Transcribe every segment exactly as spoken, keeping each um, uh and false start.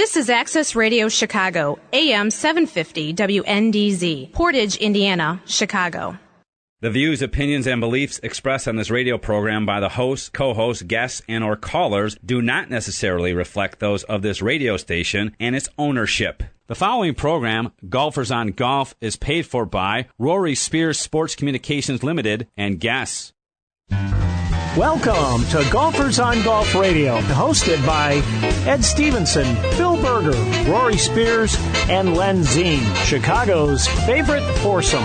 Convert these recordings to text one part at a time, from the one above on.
This is Access Radio Chicago, A M seven fifty W N D Z, Portage, Indiana, Chicago. The views, opinions, and beliefs expressed on this radio program by the hosts, co-hosts, guests, and or callers do not necessarily reflect those of this radio station and its ownership. The following program, Golfers on Golf, is paid for by Rory Spears Sports Communications Limited and guests. Welcome to Golfers on Golf Radio, hosted by Ed Stevenson, Phil Berger, Rory Spears, and Len Zine, Chicago's favorite foursome.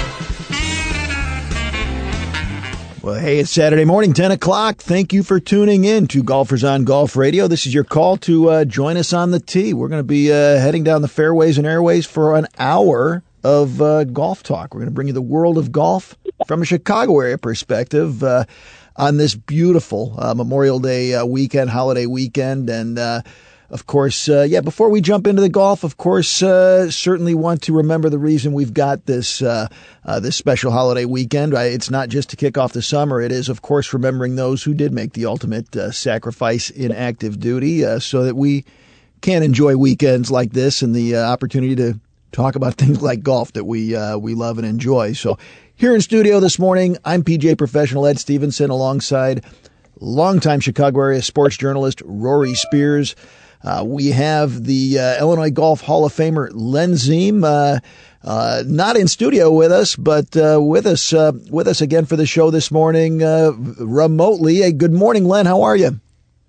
Well, hey, it's Saturday morning, ten o'clock. Thank you for tuning in to Golfers on Golf Radio. This is your call to uh, join us on the tee. We're going to be uh, heading down the fairways and airways for an hour of uh, golf talk. We're going to bring you the world of golf from a Chicago area perspective uh, on this beautiful uh, Memorial Day uh, weekend, holiday weekend. And, uh, of course, uh, yeah, before we jump into the golf, of course, uh, certainly want to remember the reason we've got this uh, uh, this special holiday weekend. It's not just to kick off the summer. It is, of course, remembering those who did make the ultimate uh, sacrifice in active duty uh, so that we can enjoy weekends like this and the uh, opportunity to talk about things like golf that we uh, we love and enjoy. So here in studio this morning, I'm P G A professional Ed Stevenson alongside longtime Chicago area sports journalist Rory Spears. Uh, we have the uh, Illinois Golf Hall of Famer Len Zine, uh, uh, not in studio with us, but uh, with us uh, with us again for the show this morning uh, remotely. Hey, good morning, Len. How are you?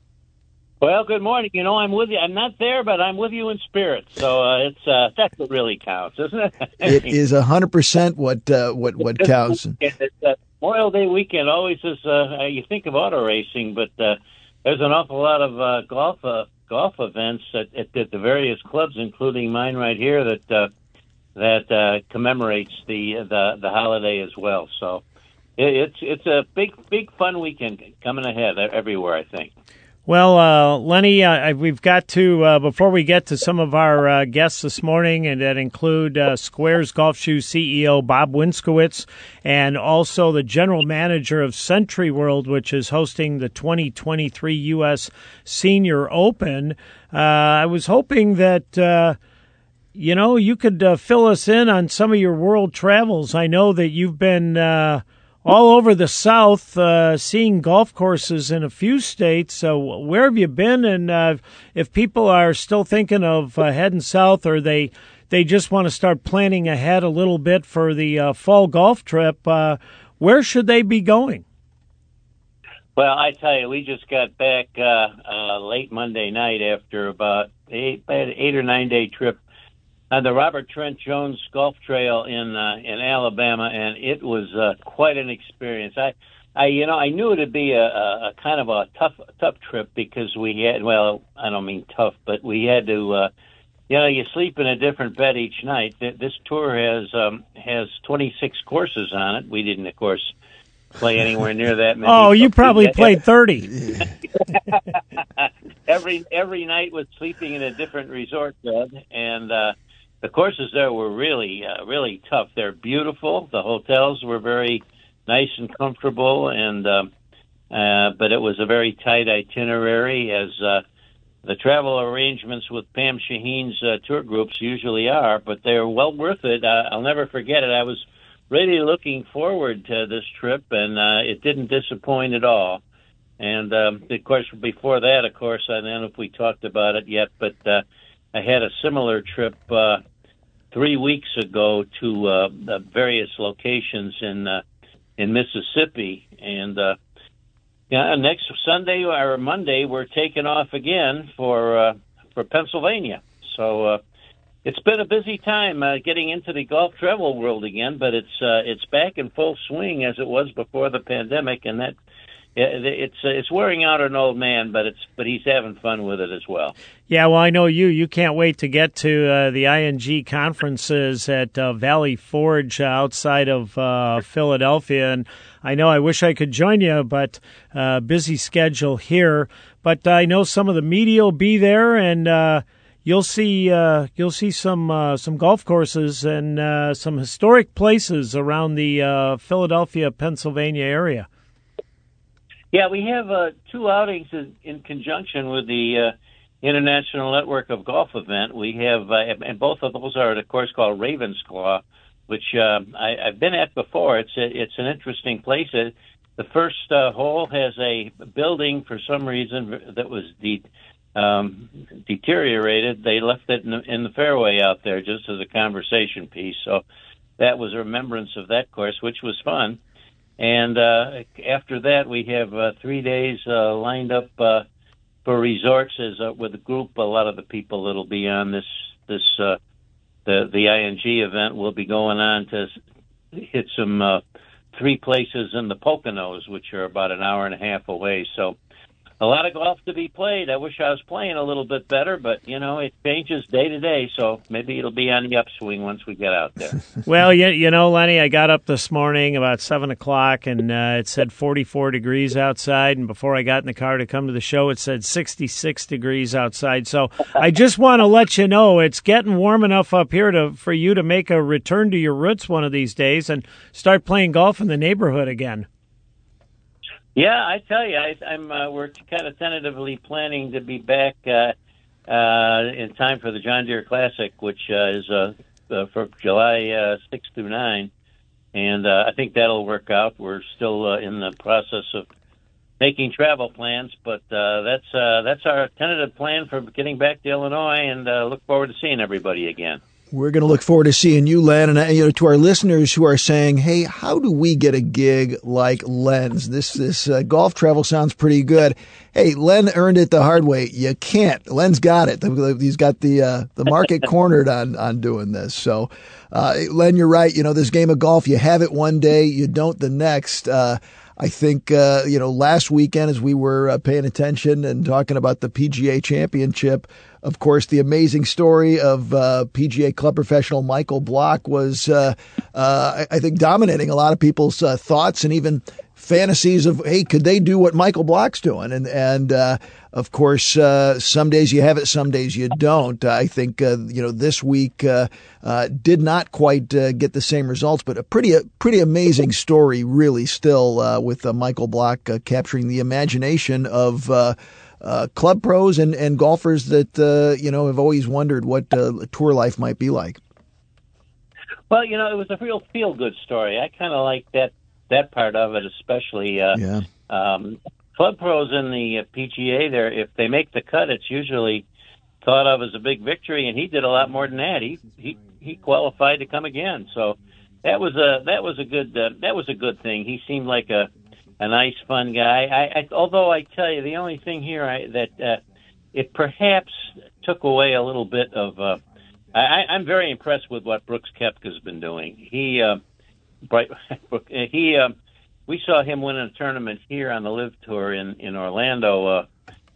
Well, good morning. You know, I'm with you. I'm not there, but I'm with you in spirit. So uh, it's uh, that's what really counts, isn't it? It is a hundred percent what uh, what what counts. It's uh, Memorial Day weekend always is. Uh, you think of auto racing, but uh, there's an awful lot of uh, golf uh, golf events at, at, at the various clubs, including mine right here, that uh, that uh, commemorates the the the holiday as well. So it, it's it's a big big fun weekend coming ahead everywhere, I think. Well, uh, Lenny, uh, we've got to, uh, before we get to some of our uh, guests this morning, and that include uh, Squares Golf Shoes C E O Bob Winskowitz, and also the general manager of Century World, which is hosting the twenty twenty-three U S Senior Open. Uh, I was hoping that, uh, you know, you could uh, fill us in on some of your world travels. I know that you've been uh, all over the South, uh, seeing golf courses in a few states. So where have you been? And uh, if people are still thinking of uh, heading south, or they they just want to start planning ahead a little bit for the uh, fall golf trip, uh, where should they be going? Well, I tell you, we just got back uh, uh, late Monday night after about eight, eight or nine day trip on the Robert Trent Jones Golf Trail in uh, in Alabama, and it was uh, quite an experience. I, I, you know, I knew it'd be a, a, a kind of a tough, tough trip because we had, well, I don't mean tough, but we had to, uh, you know, you sleep in a different bed each night. This tour has um, has twenty-six courses on it. We didn't, of course, play anywhere near that many. Oh, you probably played thirty. every every night was sleeping in a different resort bed, and uh, the courses there were really, uh, really tough. They're beautiful. The hotels were very nice and comfortable, and uh, uh, but it was a very tight itinerary, as uh, the travel arrangements with Pam Shaheen's uh, tour groups usually are. But they're well worth it. Uh, I'll never forget it. I was really looking forward to this trip, and uh, it didn't disappoint at all. And um, of course, before that, of course, I don't know if we talked about it yet, but uh, I had a similar trip Uh, three weeks ago to uh, uh, various locations in uh, in Mississippi, and uh, yeah, next Sunday or Monday we're taking off again for uh, for Pennsylvania. So uh, it's been a busy time uh, getting into the golf travel world again, but it's uh, it's back in full swing as it was before the pandemic, and that. It's it's wearing out an old man, but it's but he's having fun with it as well. Yeah, well, I know you. You can't wait to get to uh, the I N G conferences at uh, Valley Forge outside of uh, Philadelphia, and I know I wish I could join you, but uh, busy schedule here. But I know some of the media will be there, and uh, you'll see uh, you'll see some uh, some golf courses and uh, some historic places around the uh, Philadelphia, Pennsylvania area. Yeah, we have uh, two outings in, in conjunction with the uh, International Network of Golf event. We have, uh, and both of those are at a course called Ravensclaw, which uh, I, I've been at before. It's a, it's an interesting place. It, the first uh, hole has a building for some reason that was de- um, deteriorated. They left it in the, in the fairway out there just as a conversation piece. So that was a remembrance of that course, which was fun. And uh, after that, we have uh, three days uh, lined up uh, for resorts as uh, with a group. A lot of the people that'll be on this this uh, the the I N G event will be going on to hit some uh, three places in the Poconos, which are about an hour and a half away. So a lot of golf to be played. I wish I was playing a little bit better, but, you know, it changes day to day, so maybe it'll be on the upswing once we get out there. Well, you, you know, Lenny, I got up this morning about seven o'clock, and uh, it said forty-four degrees outside, and before I got in the car to come to the show, it said sixty-six degrees outside. So I just want to let you know it's getting warm enough up here to for you to make a return to your roots one of these days and start playing golf in the neighborhood again. Yeah, I tell you, I, I'm. Uh, we're kind of tentatively planning to be back uh, uh, in time for the John Deere Classic, which uh, is uh, uh, for July uh, sixth through ninth, and uh, I think that'll work out. We're still uh, in the process of making travel plans, but uh, that's uh, that's our tentative plan for getting back to Illinois, and uh, look forward to seeing everybody again. We're going to look forward to seeing you, Len, and you know, to our listeners who are saying, "Hey, how do we get a gig like Len's? This this uh, golf travel sounds pretty good." Hey, Len earned it the hard way. You can't. Len's got it. He's got the uh, the market cornered on on doing this. So, uh, Len, you're right. You know, this game of golf, you have it one day, you don't the next. Uh, I think, uh, you know, last weekend as we were uh, paying attention and talking about the P G A Championship, of course, the amazing story of uh, P G A club professional Michael Block was, uh, uh, I think, dominating a lot of people's uh, thoughts and even fantasies of, hey, could they do what Michael Block's doing? And, and uh, of course, uh, some days you have it, some days you don't. Uh, I think, uh, you know, this week uh, uh, did not quite uh, get the same results, but a pretty, uh, pretty amazing story, really, still, uh, with uh, Michael Block uh, capturing the imagination of uh, uh, club pros and, and golfers that, uh, you know, have always wondered what uh, tour life might be like. Well, you know, it was a real feel-good story. I kind of like that. that part of it, especially uh, yeah. um, club pros in the uh, P G A. There, if they make the cut, it's usually thought of as a big victory. And he did a lot more than that. He he he qualified to come again. So that was a that was a good uh, that was a good thing. He seemed like a a nice, fun guy. I, I although I tell you, the only thing here I, that uh, it perhaps took away a little bit of. Uh, I, I'm very impressed with what Brooks Koepka's been doing. He. Uh, Bright, he, uh, we saw him win a tournament here on the Live Tour in in Orlando. Uh,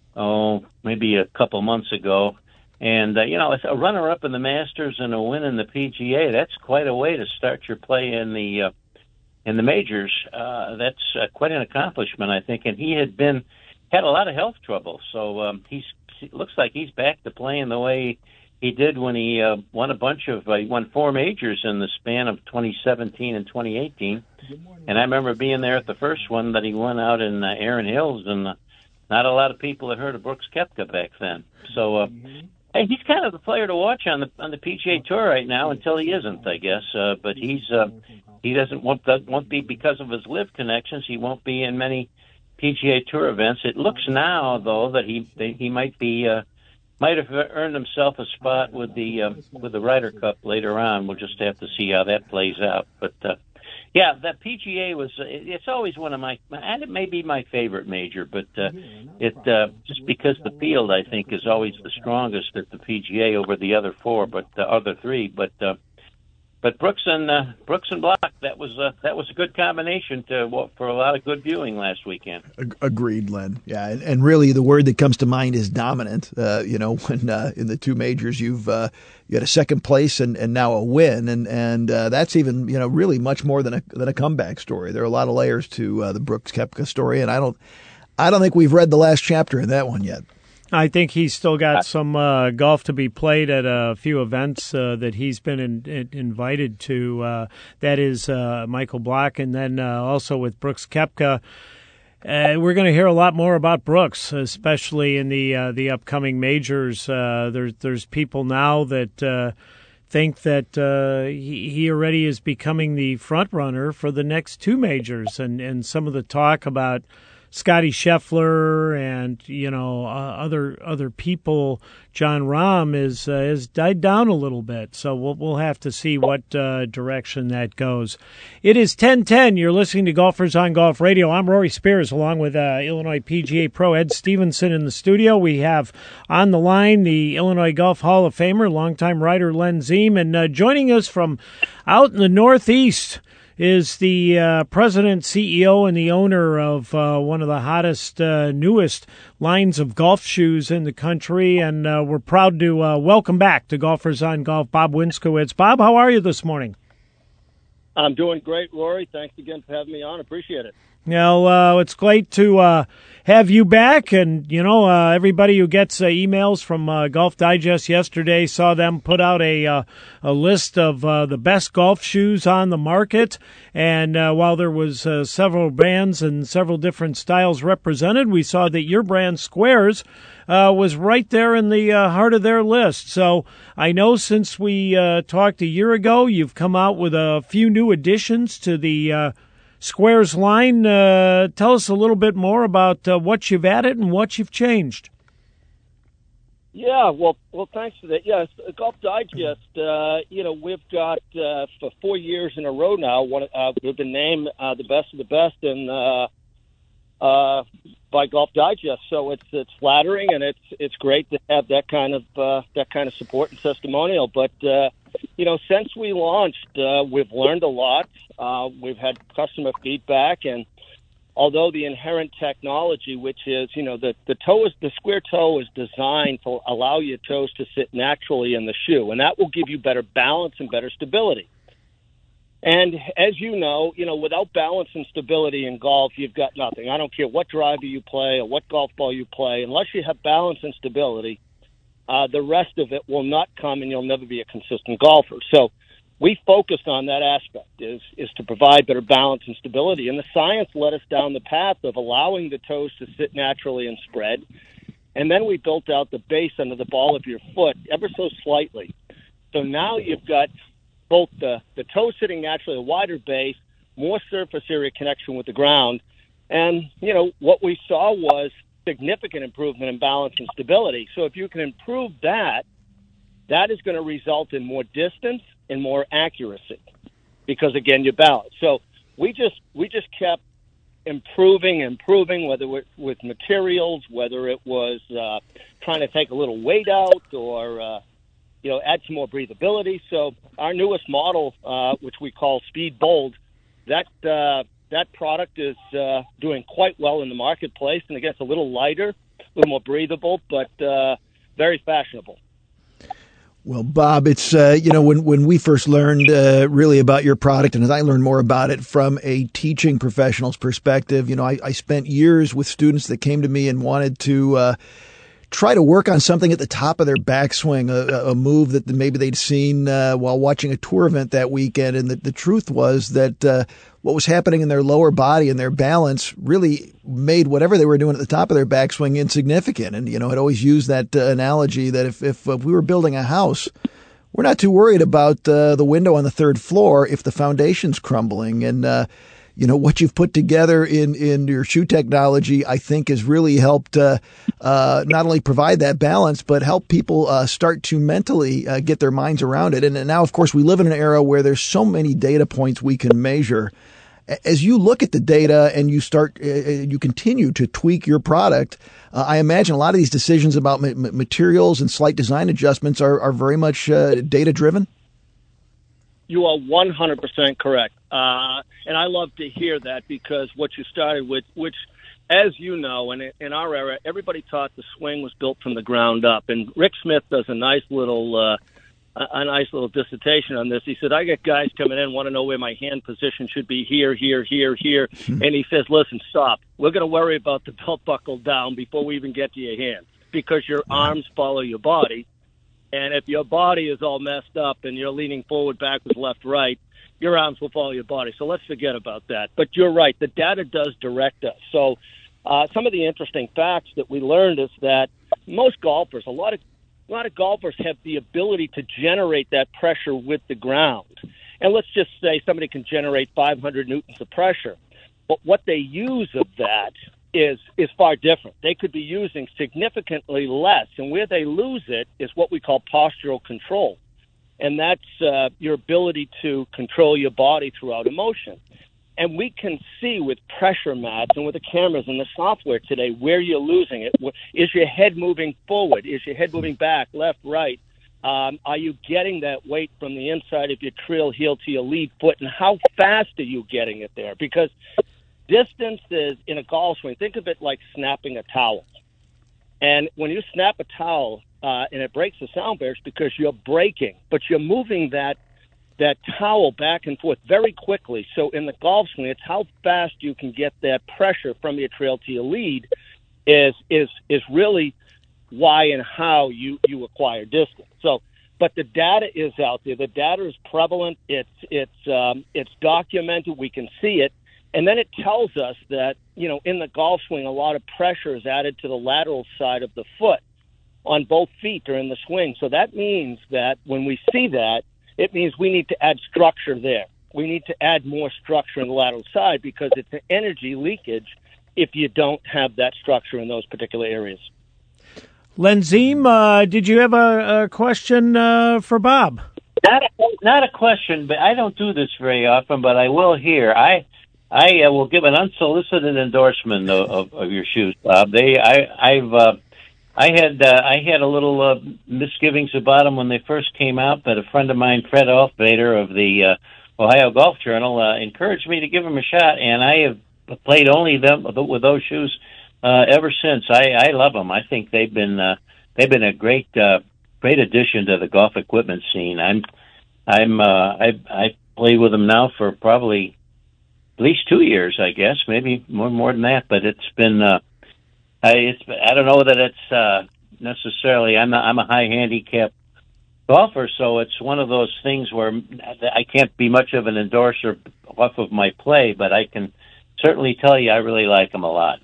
oh, maybe a couple months ago, and uh, you know, a runner-up in the Masters and a win in the P G A. That's quite a way to start your play in the uh, in the majors. Uh, that's uh, quite an accomplishment, I think. And he had been had a lot of health trouble, so um, he's it looks like he's back to playing the way he did when he uh, won a bunch of, uh, he won four majors in the span of twenty seventeen and twenty eighteen. And I remember being there at the first one that he won out in uh, Erin Hills, and uh, not a lot of people had heard of Brooks Koepka back then. So, uh, hey, he's kind of the player to watch on the on the P G A Tour right now until he isn't, I guess. Uh, but he's uh, he doesn't won't, won't be because of his live connections. He won't be in many P G A Tour events. It looks now, though, that he that he might be. Uh, Might have earned himself a spot with the uh, with the Ryder Cup later on. We'll just have to see how that plays out. But uh, yeah, that P G A was. It's always one of my, and it may be my favorite major. But uh, it uh, just because the field I think is always the strongest at the P G A over the other four, but the other three. But uh, but Brooks and uh, Brooks and Block, that was uh, that was a good combination to well, for a lot of good viewing last weekend. Agreed, Len. Yeah, and, and really the word that comes to mind is dominant. Uh, you know, when uh, in the two majors you've uh, you had a second place and, and now a win, and and uh, that's even you know really much more than a than a comeback story. There are a lot of layers to uh, the Brooks Koepka story, and I don't I don't think we've read the last chapter in that one yet. I think he's still got some uh, golf to be played at a few events uh, that he's been in, in, invited to. Uh, that is uh, Michael Block, and then uh, also with Brooks Koepka. Uh, we're going to hear a lot more about Brooks, especially in the uh, the upcoming majors. Uh, there's there's people now that uh, think that uh, he, he already is becoming the front runner for the next two majors, and, and some of the talk about Scotty Scheffler and you know uh, other other people, John Rahm is uh, has died down a little bit. So we'll we'll have to see what uh, direction that goes. It is ten ten. You're listening to Golfers on Golf Radio. I'm Rory Spears, along with uh, Illinois P G A Pro Ed Stevenson in the studio. We have on the line the Illinois Golf Hall of Famer, longtime writer Len Ziem, and uh, joining us from out in the Northeast is the uh, president, C E O, and the owner of uh, one of the hottest, uh, newest lines of golf shoes in the country. And uh, we're proud to uh, welcome back to Golfers on Golf, Bob Winskowitz. Bob, how are you this morning? I'm doing great, Rory. Thanks again for having me on. Appreciate it. Now, uh, it's great to uh, have you back. And, you know, uh, everybody who gets uh, emails from uh, Golf Digest yesterday saw them put out a uh, a list of uh, the best golf shoes on the market. And uh, while there was uh, several brands and several different styles represented, we saw that your brand, Squares, uh, was right there in the uh, heart of their list. So I know since we uh, talked a year ago, you've come out with a few new additions to the uh Squares line. Uh, tell us a little bit more about uh, what you've added and what you've changed. Yeah, well, well, thanks for that. Yes, Golf Digest. Uh, you know, we've got uh, for four years in a row now. One, uh, we've been named uh, the best of the best in uh, uh, by Golf Digest. So it's it's flattering, and it's it's great to have that kind of uh, that kind of support and testimonial. But uh, you know, since we launched, uh, we've learned a lot. Uh, we've had customer feedback, and although the inherent technology, which is, you know, the, the toe is, the square toe is designed to allow your toes to sit naturally in the shoe, and that will give you better balance and better stability. And as you know, you know, without balance and stability in golf, you've got nothing. I don't care what driver you play or what golf ball you play. Unless you have balance and stability, uh, the rest of it will not come, and you'll never be a consistent golfer. So we focused on that aspect, is is to provide better balance and stability. And the science led us down the path of allowing the toes to sit naturally and spread. And then we built out the base under the ball of your foot ever so slightly. So now you've got both the, the toe sitting naturally, a wider base, more surface area connection with the ground. And, you know, what we saw was significant improvement in balance and stability. So if you can improve that, that is going to result in more distance and more accuracy, because again, you balance. So we just we just kept improving, improving, whether it, with materials, whether it was uh, trying to take a little weight out, or uh, you know, add some more breathability. So our newest model, uh, which we call Speed Bold, that uh, that product is uh, doing quite well in the marketplace, and again, it's a little lighter, a little more breathable, but uh, very fashionable. Well, Bob, it's, uh, you know, when, when we first learned uh, really about your product, and as I learned more about it from a teaching professional's perspective, you know, I, I spent years with students that came to me and wanted to uh, try to work on something at the top of their backswing, a, a move that maybe they'd seen uh, while watching a tour event that weekend. And the, the truth was that uh, what was happening in their lower body and their balance really made whatever they were doing at the top of their backswing insignificant. And, you know, I'd always use that uh, analogy that if, if, if we were building a house, we're not too worried about uh, the window on the third floor if the foundation's crumbling. And, uh, you know, what you've put together in, in your shoe technology, I think, has really helped uh, uh, not only provide that balance, but help people uh, start to mentally uh, get their minds around it. And, and now, of course, we live in an era where there's so many data points we can measure. As you look at the data and you start, uh, you continue to tweak your product, uh, I imagine a lot of these decisions about ma- materials and slight design adjustments are, are very much uh, data-driven. You are one hundred percent correct. Uh, and I love to hear that, because what you started with, which, as you know, in, in our era, everybody thought the swing was built from the ground up. And Rick Smith does a nice little uh, a nice little dissertation on this. He said, I get guys coming in, want to know where my hand position should be, here, here, here, here. Mm-hmm. And he says, listen, stop. We're going to worry about the belt buckle down before we even get to your hand, because your arms follow your body. And if your body is all messed up and you're leaning forward, backwards, left, right, your arms will follow your body. So let's forget about that. But you're right. The data does direct us. So uh, some of the interesting facts that we learned is that most golfers, a lot of a lot of golfers have the ability to generate that pressure with the ground. And let's just say somebody can generate five hundred newtons of pressure. But what they use of that is is far different. They could be using significantly less. And where they lose it is what we call postural control. And that's uh, your ability to control your body throughout a motion. And we can see with pressure mats and with the cameras and the software today where you're losing it. Is your head moving forward? Is your head moving back, left, right? Um, are you getting that weight from the inside of your trail heel to your lead foot? And how fast are you getting it there? Because distance is, in a golf swing, think of it like snapping a towel. And when you snap a towel uh, and it breaks the sound barriers because you're breaking, but you're moving that that towel back and forth very quickly. So in the golf swing, it's how fast you can get that pressure from your trail to your lead is is is really why and how you, you acquire distance. So, but the data is out there. The data is prevalent. It's it's um, it's documented. We can see it. And then it tells us that, you know, in the golf swing, a lot of pressure is added to the lateral side of the foot on both feet during the swing. So that means that when we see that, it means we need to add structure there. We need to add more structure in the lateral side because it's an energy leakage if you don't have that structure in those particular areas. Len Ziem, uh, did you have a, a question uh, for Bob? Not a, not a question, but I don't do this very often, but I will here. I I uh, will give an unsolicited endorsement of, of, of your shoes, Bob. They, I, I've, uh, I had, uh, I had a little uh, misgivings about them when they first came out, but a friend of mine, Fred Alfbader of the uh, Ohio Golf Journal, uh, encouraged me to give them a shot, and I have played only them with those shoes uh, ever since. I, I love them. I think they've been, uh, they've been a great, uh, great addition to the golf equipment scene. I'm, I'm, uh, I, I play with them now for probably at least two years, I guess, maybe more more than that. But it's been, uh, I it's I don't know that it's uh, necessarily. I'm a, I'm a high handicap golfer, so it's one of those things where I can't be much of an endorser off of my play, but I can certainly tell you I really like them a lot.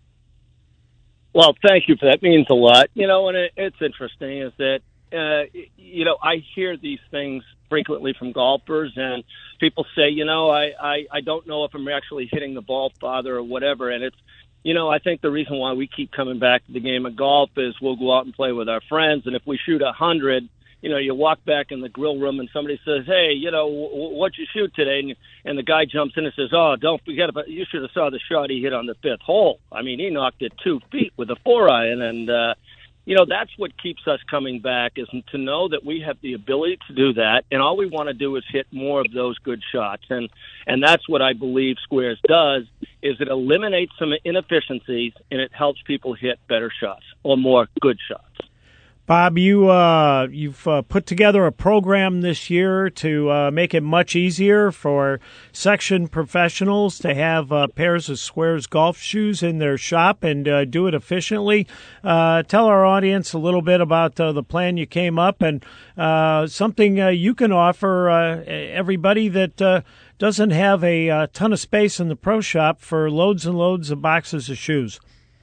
Well, thank you for that. It means a lot. You know, and it, it's interesting is that, uh, you know, I hear these things frequently from golfers, and people say, you know, I, I, I don't know if I'm actually hitting the ball farther or whatever. And it's, you know, I think the reason why we keep coming back to the game of golf is we'll go out and play with our friends. And if we shoot a hundred, you know, you walk back in the grill room and somebody says, hey, you know, w- what'd you shoot today? And, and the guy jumps in and says, oh, don't forget about, you should have saw the shot he hit on the fifth hole. I mean, he knocked it two feet with a four iron. And, uh, you know, that's what keeps us coming back, is to know that we have the ability to do that, and all we want to do is hit more of those good shots. And and that's what I believe Squares does, is it eliminates some inefficiencies, and it helps people hit better shots or more good shots. Bob, you, uh, you've uh, put together a program this year to uh, make it much easier for section professionals to have uh, pairs of Squares golf shoes in their shop and uh, do it efficiently. Uh, tell our audience a little bit about uh, the plan you came up and uh, something uh, you can offer uh, everybody that uh, doesn't have a uh, ton of space in the pro shop for loads and loads of boxes of shoes.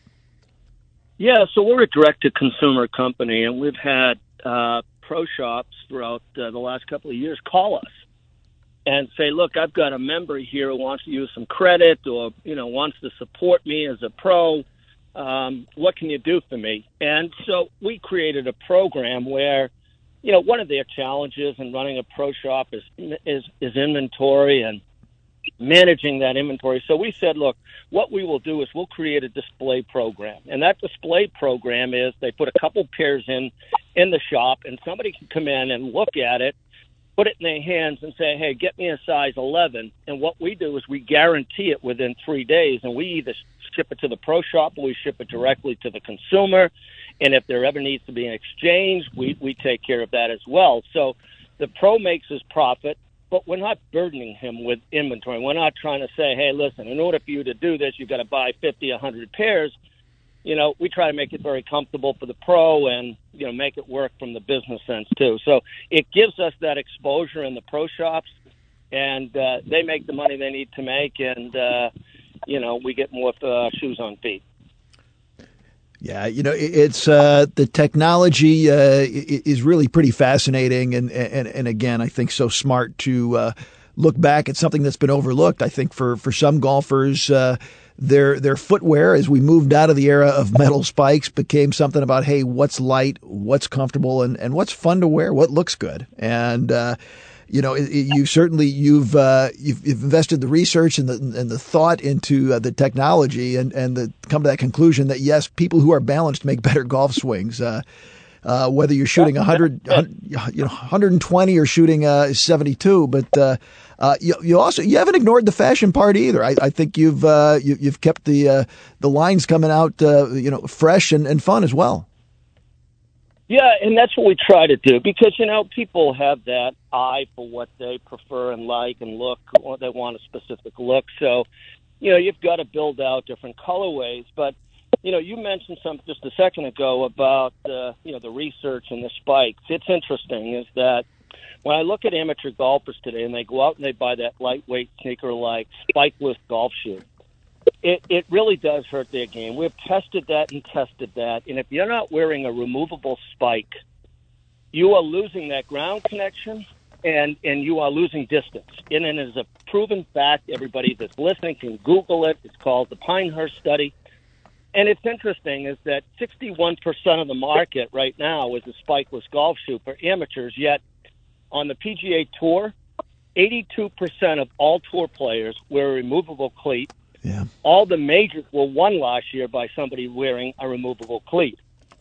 Yeah, so we're a direct-to-consumer company, and we've had uh, pro shops throughout uh, the last couple of years call us and say, look, I've got a member here who wants to use some credit or, you know, wants to support me as a pro. Um, what can you do for me? And so we created a program where, you know, one of their challenges in running a pro shop is is, is inventory and managing that inventory. So we said, look, what we will do is we'll create a display program. And that display program is they put a couple pairs in in the shop, and somebody can come in and look at it, put it in their hands and say, hey, get me a size eleven. And what we do is we guarantee it within three days, and we either ship it to the pro shop or we ship it directly to the consumer. And if there ever needs to be an exchange, we, we take care of that as well. So the pro makes his profit, but we're not burdening him with inventory. We're not trying to say, hey, listen, in order for you to do this, you've got to buy fifty, one hundred pairs. You know, we try to make it very comfortable for the pro and, you know, make it work from the business sense too. So it gives us that exposure in the pro shops. and uh, they make the money they need to make, and uh, you know, we get more uh, shoes on feet. Yeah, you know, it's uh, the technology uh, is really pretty fascinating, and, and and again, I think so smart to uh, look back at something that's been overlooked. I think for for some golfers, uh, their their footwear, as we moved out of the era of metal spikes, became something about, hey, what's light, what's comfortable, and, and what's fun to wear, what looks good, and. Uh, You know, you certainly you've uh, you've, you've invested the research and the and the thought into uh, the technology, and and the, come to that conclusion that yes, people who are balanced make better golf swings. Uh, uh, whether you're shooting one hundred, you know, one hundred twenty or shooting uh, seventy-two, but uh, uh, you you also you haven't ignored the fashion part either. I, I think you've uh, you, you've kept the uh, the lines coming out uh, you know fresh and, and fun as well. Yeah, and that's what we try to do because, you know, people have that eye for what they prefer and like and look, or they want a specific look. So, you know, you've got to build out different colorways. But, you know, you mentioned something just a second ago about, uh, you know, the research and the spikes. It's interesting is that when I look at amateur golfers today and they go out and they buy that lightweight sneaker like spikeless golf shoe, It, it really does hurt their game. We've tested that and tested that. And if you're not wearing a removable spike, you are losing that ground connection and, and you are losing distance. And it is a proven fact. Everybody that's listening can Google it. It's called the Pinehurst study. And it's interesting is that sixty-one percent of the market right now is a spikeless golf shoe for amateurs, yet on the P G A Tour, eighty-two percent of all tour players wear a removable cleat. Yeah. All the majors were won last year by somebody wearing a removable cleat.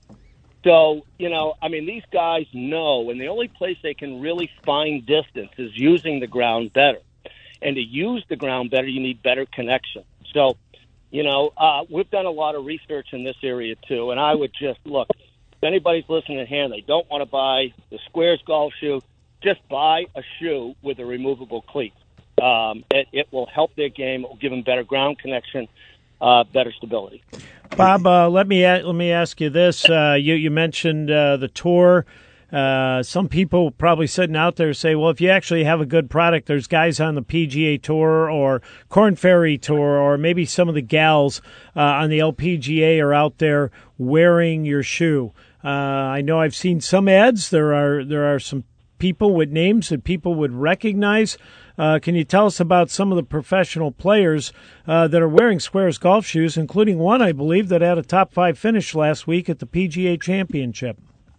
So, you know, I mean, these guys know, and the only place they can really find distance is using the ground better. And to use the ground better, you need better connection. So, you know, uh, we've done a lot of research in this area, too. And I would just, look, if anybody's listening here and they don't want to buy the Squares golf shoe, just buy a shoe with a removable cleat. Um, it, it will help their game. It will give them better ground connection, uh, better stability. Bob, uh, let me let me ask you this: uh, you you mentioned uh, the tour. Uh, some people probably sitting out there say, "Well, if you actually have a good product, there's guys on the P G A Tour or Korn Ferry Tour, or maybe some of the gals uh, on the L P G A are out there wearing your shoe." Uh, I know I've seen some ads. There are there are some people with names that people would recognize. Uh, can you tell us about some of the professional players uh, that are wearing Squares golf shoes, including one, I believe, that had a top five finish last week at the P G A Championship?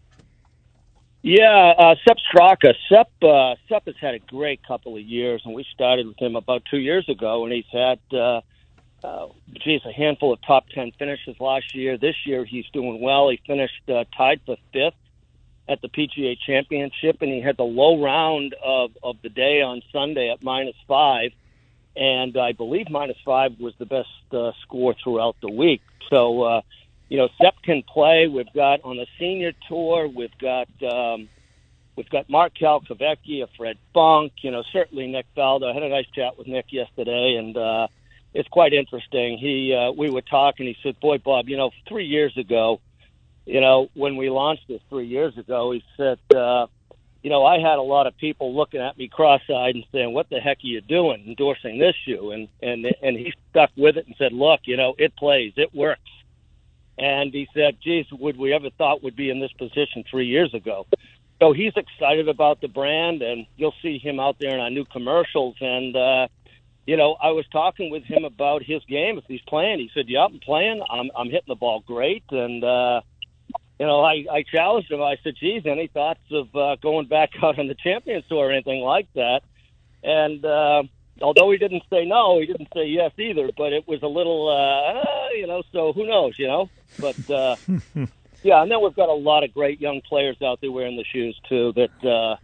Yeah, uh, Sepp Straka. Sepp, uh, Sepp has had a great couple of years, and we started with him about two years ago, and he's had, uh, uh, geez, a handful of top ten finishes last year. This year he's doing well. He finished uh, tied for fifth at the P G A Championship, and he had the low round of, of the day on Sunday at minus five, and I believe minus five was the best uh, score throughout the week. So, uh, you know, Sepp can play. We've got on the senior tour, we've got um, we've got Markel Kvecki, Fred Funk, you know, certainly Nick Faldo. I had a nice chat with Nick yesterday, and uh, it's quite interesting. He uh, we were talking. He said, "Boy, Bob, you know, three years ago, you know, when we launched this three years ago, he said, uh, you know, I had a lot of people looking at me cross-eyed and saying, what the heck are you doing endorsing this shoe? And, and, and he stuck with it and said, look, you know, it plays, it works. And he said, geez, would we ever thought we'd be in this position three years ago? So he's excited about the brand, and you'll see him out there in our new commercials. And, uh, you know, I was talking with him about his game, if he's playing. He said, yeah, I'm playing. I'm, I'm hitting the ball great. And, uh, You know, I, I challenged him. I said, geez, any thoughts of uh, going back out on the Champions Tour or anything like that? And uh, although he didn't say no, he didn't say yes either, but it was a little, uh, you know, so who knows, you know? But, uh, yeah, and then we've got a lot of great young players out there wearing the shoes, too, that uh,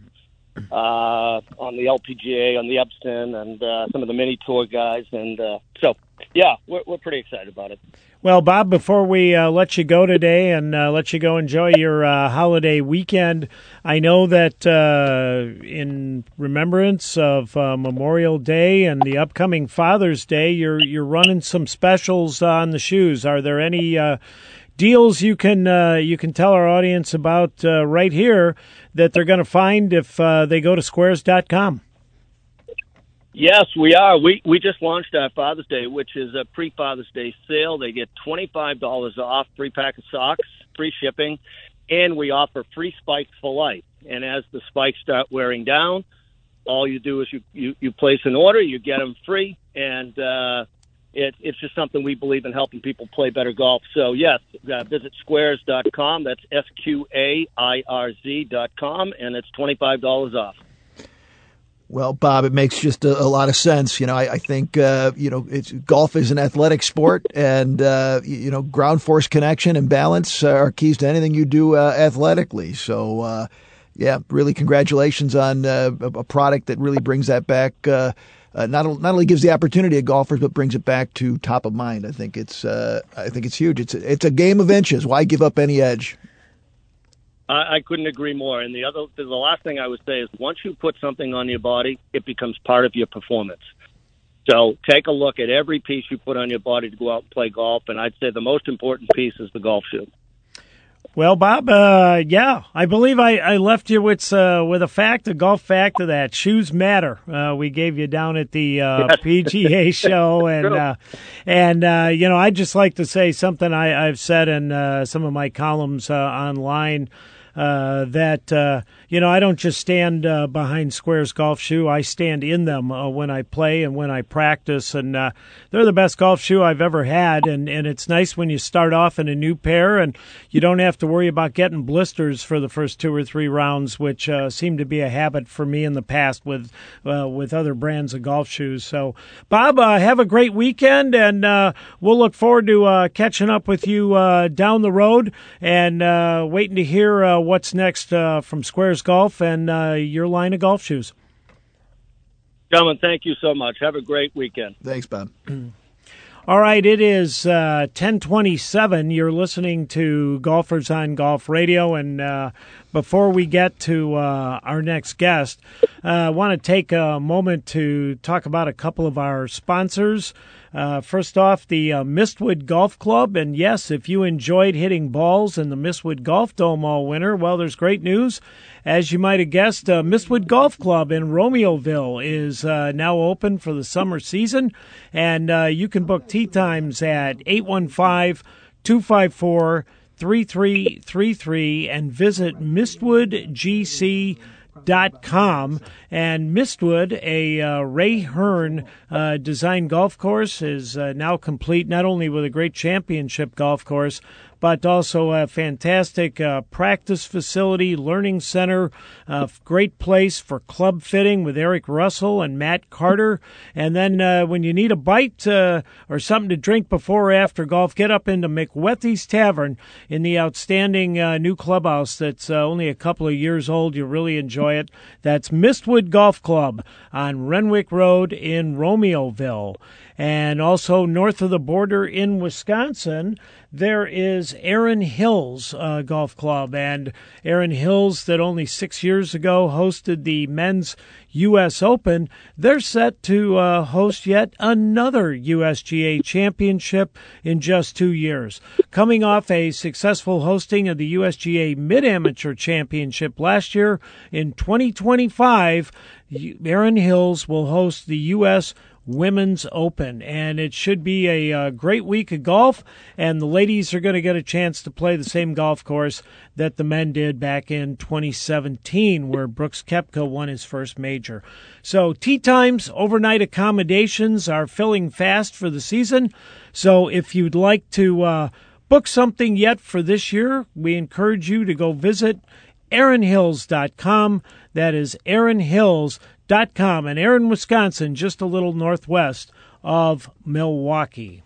uh, on the L P G A, on the Epson, and uh, some of the mini tour guys. And uh, so, yeah, we're, we're pretty excited about it. Well, Bob, before we uh, let you go today and uh, let you go enjoy your uh, holiday weekend, I know that uh, in remembrance of uh, Memorial Day and the upcoming Father's Day, you're you're running some specials on the shoes. Are there any uh, deals you can uh, you can tell our audience about uh, right here that they're going to find if uh, they go to squares dot com? Yes, we are. We we just launched our Father's Day, which is a pre-Father's Day sale. They get twenty-five dollars off, free pack of socks, free shipping, and we offer free spikes for life. And as the spikes start wearing down, all you do is you, you, you place an order, you get them free, and uh, it, it's just something we believe in, helping people play better golf. So, yes, uh, visit squares dot com. That's S Q A I R Z dot com, and it's twenty-five dollars off. Well, Bob, it makes just a, a lot of sense. You know, I, I think, uh, you know, it's, golf is an athletic sport, and, uh, you know, ground force connection and balance are keys to anything you do uh, athletically. So, uh, yeah, really congratulations on uh, a product that really brings that back. Uh, uh, not not only gives the opportunity to golfers, but brings it back to top of mind. I think it's uh, I think it's huge. It's a, it's a game of inches. Why give up any edge? I, I couldn't agree more. And the other, the last thing I would say is, once you put something on your body, it becomes part of your performance. So take a look at every piece you put on your body to go out and play golf. And I'd say the most important piece is the golf shoe. Well, Bob, uh, yeah, I believe I, I left you with uh, with a fact, a golf fact of that. Shoes matter. Uh, we gave you down at the uh, yes. P G A show, and uh, and uh, you know, I'd just like to say something I, I've said in uh, some of my columns uh, online. Uh, that, uh, you know, I don't just stand uh, behind Squares golf shoe. I stand in them uh, when I play and when I practice. And uh, they're the best golf shoe I've ever had. And, and it's nice when you start off in a new pair and you don't have to worry about getting blisters for the first two or three rounds, which uh, seemed to be a habit for me in the past with uh, with other brands of golf shoes. So, Bob, uh, have a great weekend, and uh, we'll look forward to uh, catching up with you uh, down the road and uh, waiting to hear uh, what's next uh, from Squares Golf and uh, your line of golf shoes. Gentlemen, thank you so much. Have a great weekend. Thanks, Bob. All right, it is uh, ten twenty-seven. You're listening to Golfers on Golf Radio, and uh, before we get to uh, our next guest, uh, I want to take a moment to talk about a couple of our sponsors. Uh, first off, the uh, Mistwood Golf Club. And yes, if you enjoyed hitting balls in the Mistwood Golf Dome all winter, well, there's great news. As you might have guessed, uh, Mistwood Golf Club in Romeoville is uh, now open for the summer season. And uh, you can book tee times at eight one five, two five four, three three three three and visit mistwood g c dot com. And Mistwood, a uh, Ray Hearn uh, designed golf course, is uh, now complete, not only with a great championship golf course, but also a fantastic uh, practice facility, learning center, uh, great place for club fitting with Eric Russell and Matt Carter. And then uh, when you need a bite uh, or something to drink before or after golf, get up into McWethy's Tavern in the outstanding uh, new clubhouse that's uh, only a couple of years old. You'll really enjoy it. That's Mistwood Golf Club on Renwick Road in Romeoville. And also north of the border in Wisconsin, there is Erin Hills uh, Golf Club. And Erin Hills, that only six years ago hosted the men's U S Open, they're set to uh, host yet another U S G A championship in just two years. Coming off a successful hosting of the U S G A Mid-Amateur Championship last year, in twenty twenty-five, Erin Hills will host the U S Women's Open, and it should be a uh, great week of golf, and the ladies are going to get a chance to play the same golf course that the men did back in twenty seventeen, where Brooks Koepka won his first major. So tee times, overnight accommodations are filling fast for the season, so if you'd like to uh, book something yet for this year, we encourage you to go visit erin hills dot com. That is erin hills dot com. Dot com, and Erin, Wisconsin, just a little northwest of Milwaukee.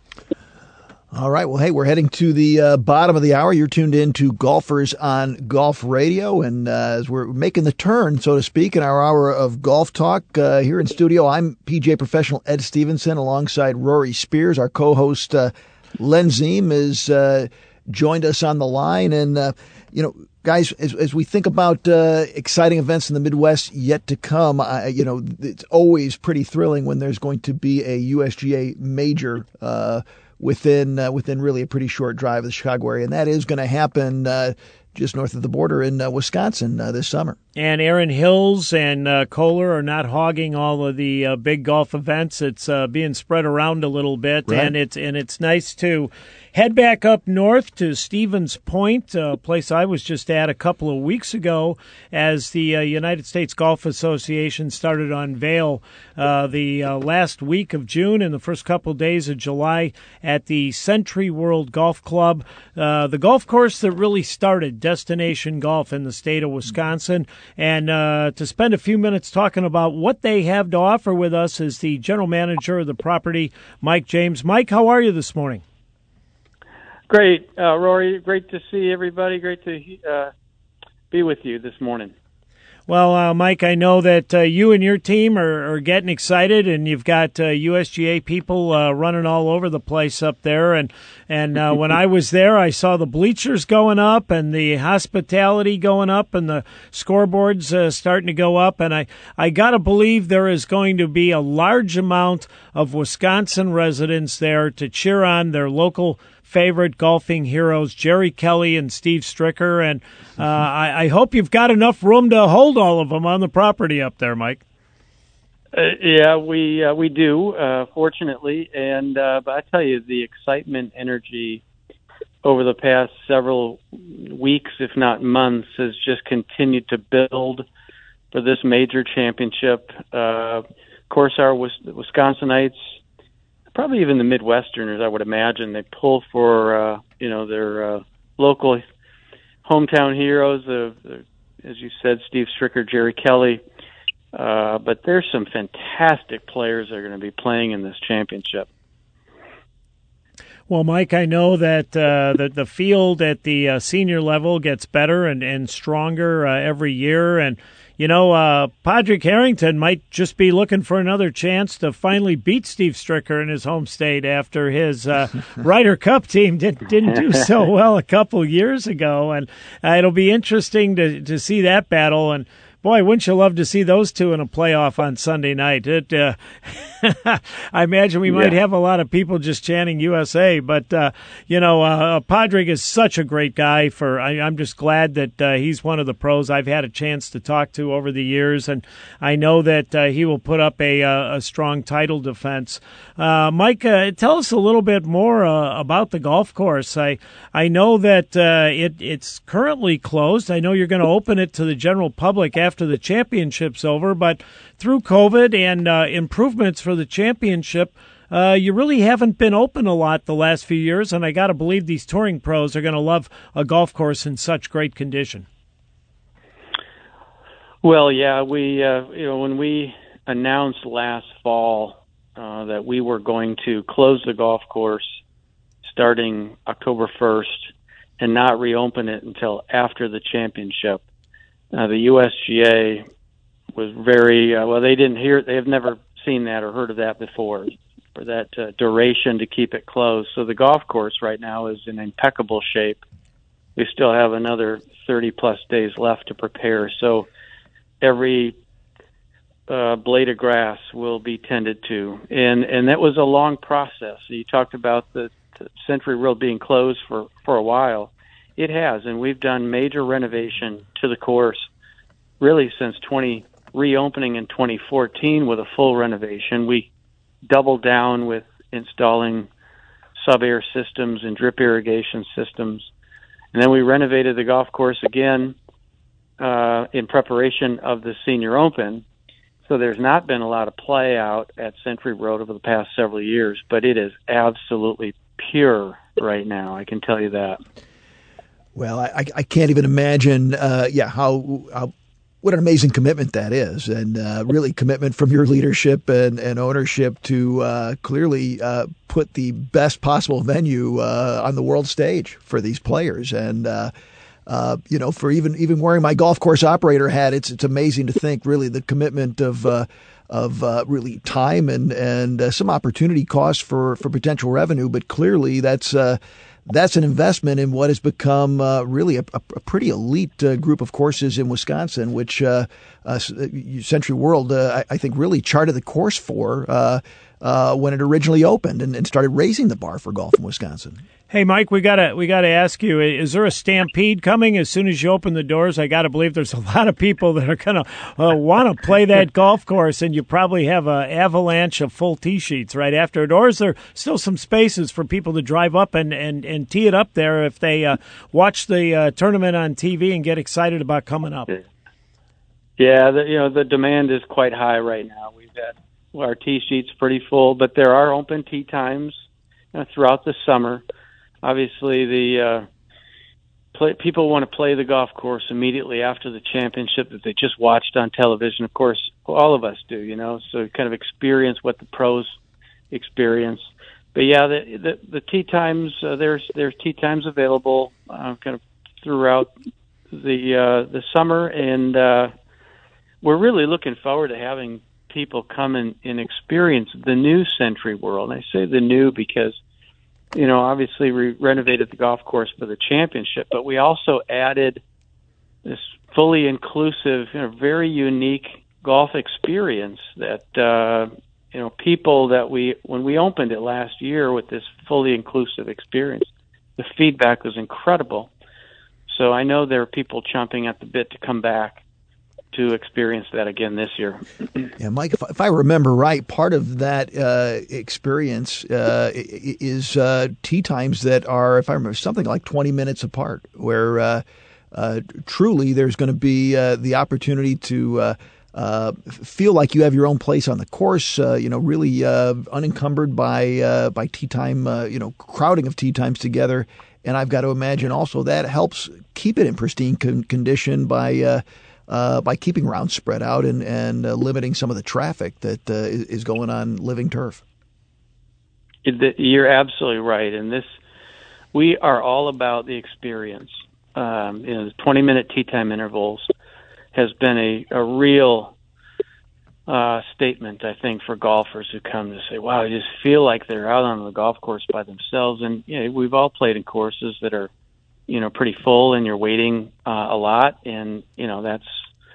All right. Well, hey, we're heading to the uh, bottom of the hour. You're tuned in to Golfers on Golf Radio, and uh, as we're making the turn, so to speak, in our hour of golf talk uh, here in studio, I'm P G A professional Ed Stevenson alongside Rory Spears. Our co-host uh, Len Ziem is uh, joined us on the line, and uh, you know. Guys, as, as we think about uh, exciting events in the Midwest yet to come, uh, you know, it's always pretty thrilling when there's going to be a U S G A major uh, within uh, within really a pretty short drive of the Chicago area, and that is going to happen uh, just north of the border in uh, Wisconsin uh, this summer. and Aaron Hills and uh, Kohler are not hogging all of the uh, big golf events. It's uh, being spread around a little bit, right. and it's and it's nice to head back up north to Stevens Point, a place I was just at a couple of weeks ago, as the uh, United States Golf Association started to unveil uh, the uh, last week of June and the first couple of days of July at the Century World Golf Club, uh, the golf course that really started destination golf in the state of Wisconsin. And uh, to spend a few minutes talking about what they have to offer with us is the general manager of the property, Mike James. Mike, how are you this morning? Great, uh, Rory. Great to see everybody. Great to uh, be with you this morning. Well, uh, Mike, I know that uh, you and your team are, are getting excited, and you've got uh, U S G A people uh, running all over the place up there. And and uh, when I was there, I saw the bleachers going up and the hospitality going up and the scoreboards uh, starting to go up. And I, I got to believe there is going to be a large amount of Wisconsin residents there to cheer on their local favorite golfing heroes, Jerry Kelly and Steve Stricker, and uh, I, I hope you've got enough room to hold all of them on the property up there, Mike. Uh, yeah, we uh, we do, uh, fortunately, and uh, but I tell you, the excitement, energy over the past several weeks, if not months, has just continued to build for this major championship. Uh, of course, our Wisconsinites, probably even the Midwesterners, I would imagine, they pull for uh, you know their uh, local hometown heroes, uh, uh, as you said, Steve Stricker, Jerry Kelly. Uh, but there's some fantastic players that are going to be playing in this championship. Well, Mike, I know that uh, the, the field at the uh, senior level gets better and, and stronger uh, every year. And, you know, uh, Padraig Harrington might just be looking for another chance to finally beat Steve Stricker in his home state after his uh, Ryder Cup team did, didn't do so well a couple years ago. And uh, it'll be interesting to, to see that battle. And, boy, wouldn't you love to see those two in a playoff on Sunday night? It, uh, I imagine we might yeah. have a lot of people just chanting U S A, but, uh, you know, uh, Padraig is such a great guy. For I, I'm just glad that uh, he's one of the pros I've had a chance to talk to over the years, and I know that uh, he will put up a, a strong title defense. Uh, Mike, uh, tell us a little bit more uh, about the golf course. I, I know that uh, it, it's currently closed. I know you're going to open it to the general public after after the championship's over, but through COVID and uh, improvements for the championship, uh, you really haven't been open a lot the last few years, and I got to believe these touring pros are going to love a golf course in such great condition. Well, yeah, we uh, you know when we announced last fall uh, that we were going to close the golf course starting October first and not reopen it until after the championship. Uh, the U S G A was very, uh, well, they didn't hear, they have never seen that or heard of that before, for that uh, duration to keep it closed. So the golf course right now is in impeccable shape. We still have another thirty plus days left to prepare. So every uh, blade of grass will be tended to. And, and that was a long process. You talked about the, the Century World being closed for, for a while. It has, and we've done major renovation to the course really since twenty reopening in twenty fourteen with a full renovation. We doubled down with installing sub-air systems and drip irrigation systems. And then we renovated the golf course again uh, in preparation of the Senior Open. So there's not been a lot of play out at Century Road over the past several years, but it is absolutely pure right now, I can tell you that. Well, I, I can't even imagine, uh, yeah, how, how what an amazing commitment that is, and uh, really commitment from your leadership and, and ownership to uh, clearly uh, put the best possible venue uh, on the world stage for these players. And uh, uh, you know, for even even wearing my golf course operator hat, it's it's amazing to think really the commitment of. Uh, of uh, really time and and uh, some opportunity costs for, for potential revenue, but clearly that's uh, that's an investment in what has become uh, really a, a pretty elite uh, group of courses in Wisconsin, which uh, uh, Century World, uh, I, I think, really charted the course for uh, uh, when it originally opened and, and started raising the bar for golf in Wisconsin. Hey, Mike, we gotta we gotta ask you: is there a stampede coming as soon as you open the doors? I gotta believe there's a lot of people that are gonna uh, want to play that golf course, and you probably have an avalanche of full tee sheets right after it. Or is there still some spaces for people to drive up and, and, and tee it up there if they uh, watch the uh, tournament on T V and get excited about coming up? Yeah, the, you know the demand is quite high right now. We've got our tee sheets pretty full, but there are open tee times uh, throughout the summer. Obviously, the uh, play, people want to play the golf course immediately after the championship that they just watched on television. Of course, all of us do, you know, so kind of experience what the pros experience. But yeah, the the, the tee times uh, there's there's tee times available uh, kind of throughout the uh, the summer, and uh, we're really looking forward to having people come and, and experience the new Century World. And I say the new because, you know, obviously we renovated the golf course for the championship, but we also added this fully inclusive, you know, very unique golf experience that, uh, you know, people that we, when we opened it last year with this fully inclusive experience, the feedback was incredible. So I know there are people chomping at the bit to come back to experience that again this year. Yeah, Mike, if, if I remember right, part of that uh, experience uh, is uh, tee times that are, if I remember, something like twenty minutes apart, where uh, uh, truly there's going to be uh, the opportunity to uh, uh, feel like you have your own place on the course, uh, you know, really uh, unencumbered by uh, by tee time, uh, you know, crowding of tee times together. And I've got to imagine also that helps keep it in pristine con- condition by uh, Uh, by keeping rounds spread out and, and uh, limiting some of the traffic that uh, is going on living turf. You're absolutely right. And this, we are all about the experience. Um, you know, the twenty-minute tee time intervals has been a, a real uh, statement, I think, for golfers who come to say, wow, I just feel like they're out on the golf course by themselves. And you know, we've all played in courses that are, you know, pretty full and you're waiting uh, a lot. And, you know, that's,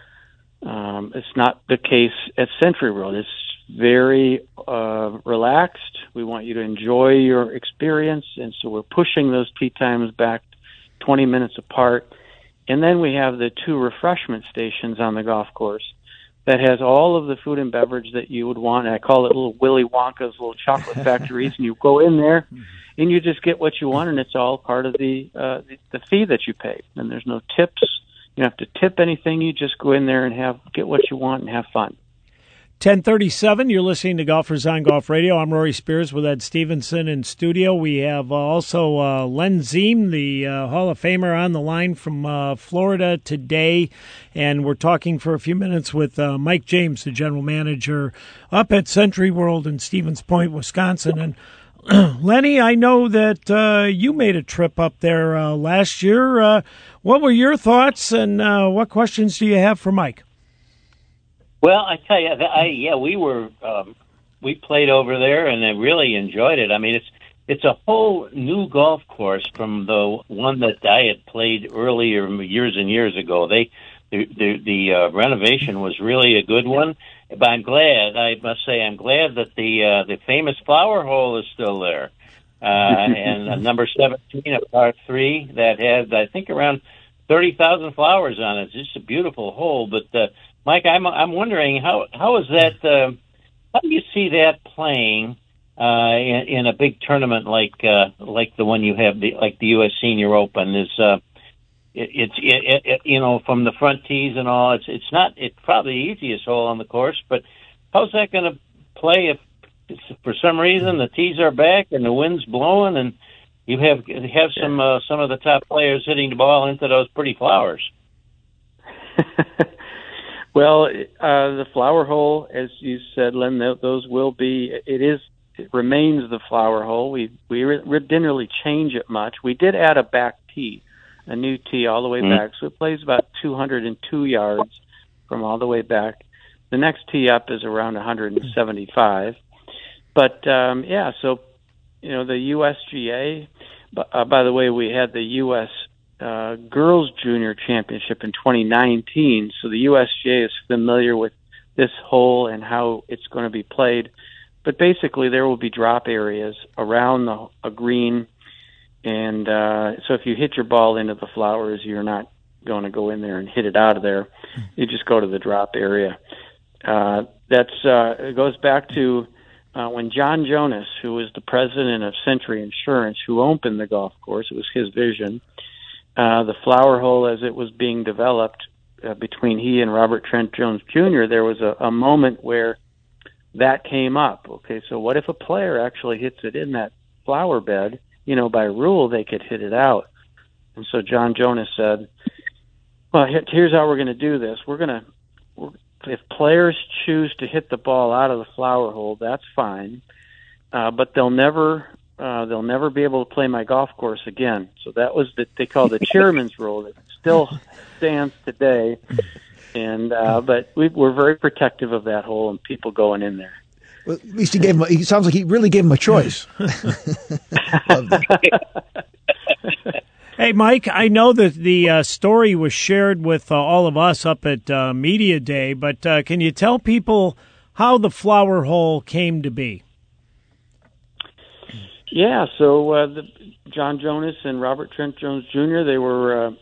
um, it's not the case at Century World. It's very uh, relaxed. We want you to enjoy your experience. And so we're pushing those tee times back twenty minutes apart. And then we have the two refreshment stations on the golf course that has all of the food and beverage that you would want. And I call it little Willy Wonka's little chocolate factories. And you go in there and you just get what you want, and it's all part of the, uh, the the fee that you pay. And there's no tips. You don't have to tip anything. You just go in there and have get what you want and have fun. ten thirty-seven, you're listening to Golfers on Golf Radio. I'm Rory Spears with Ed Stevenson in studio. We have uh, also uh, Len Ziem, the uh, Hall of Famer, on the line from uh, Florida today. And we're talking for a few minutes with uh, Mike James, the general manager up at Century World in Stevens Point, Wisconsin. And Lenny, I know that uh, you made a trip up there uh, last year. Uh, what were your thoughts, and uh, what questions do you have for Mike? Well, I tell you, I, yeah, we were um, we played over there, and I really enjoyed it. I mean, it's it's a whole new golf course from the one that I had played earlier years and years ago. They the the, the uh, renovation was really a good one. But I'm glad, I must say, I'm glad that the uh, the famous flower hole is still there. Uh, and uh, number seventeen, a par three, that had, I think, around thirty thousand flowers on it. It's just a beautiful hole. But, uh, Mike, I'm I'm wondering, how how is that, uh, how do you see that playing uh, in, in a big tournament like uh, like the one you have, the, like the U S Senior Open? Is uh, It, it's it, it, you know, from the front tees and all. It's it's not it's probably the easiest hole on the course, but how's that going to play if, if for some reason the tees are back and the wind's blowing and you have have some uh, some of the top players hitting the ball into those pretty flowers? Well, uh, the flower hole, as you said, Len, those will be. It is. It remains the flower hole. We we didn't really change it much. We did add a back tee. A new tee all the way mm-hmm. back. So it plays about two hundred two yards from all the way back. The next tee up is around one hundred seventy-five. But, um, yeah, so, you know, the U S G A, uh, by the way, we had the U S Uh, Girls Junior Championship in twenty nineteen. So the U S G A is familiar with this hole and how it's going to be played. but basically there will be drop areas around the, a green, and uh, so if you hit your ball into the flowers, you're not going to go in there and hit it out of there. You just go to the drop area. Uh, that's uh, it goes back to uh, when John Jonas, who was the president of Century Insurance, who opened the golf course. It was his vision. Uh, the flower hole, as it was being developed uh, between he and Robert Trent Jones Junior, there was a, a moment where that came up. Okay, so what if a player actually hits it in that flower bed? You know, by rule, they could hit it out. And so John Jonas said, well, here's how we're going to do this. We're going to, if players choose to hit the ball out of the flower hole, that's fine, uh, but they'll never, uh, they'll never be able to play my golf course again. So that was what they call the chairman's rule. It still stands today, and uh, but we, we're very protective of that hole and people going in there. Well, at least he gave him. A, he sounds like he really gave him a choice. Hey, Mike, I know that the uh, story was shared with uh, all of us up at uh, Media Day, but uh, can you tell people how the flower hole came to be? Yeah, so uh, the, John Jonas and Robert Trent Jones Junior, they were, uh,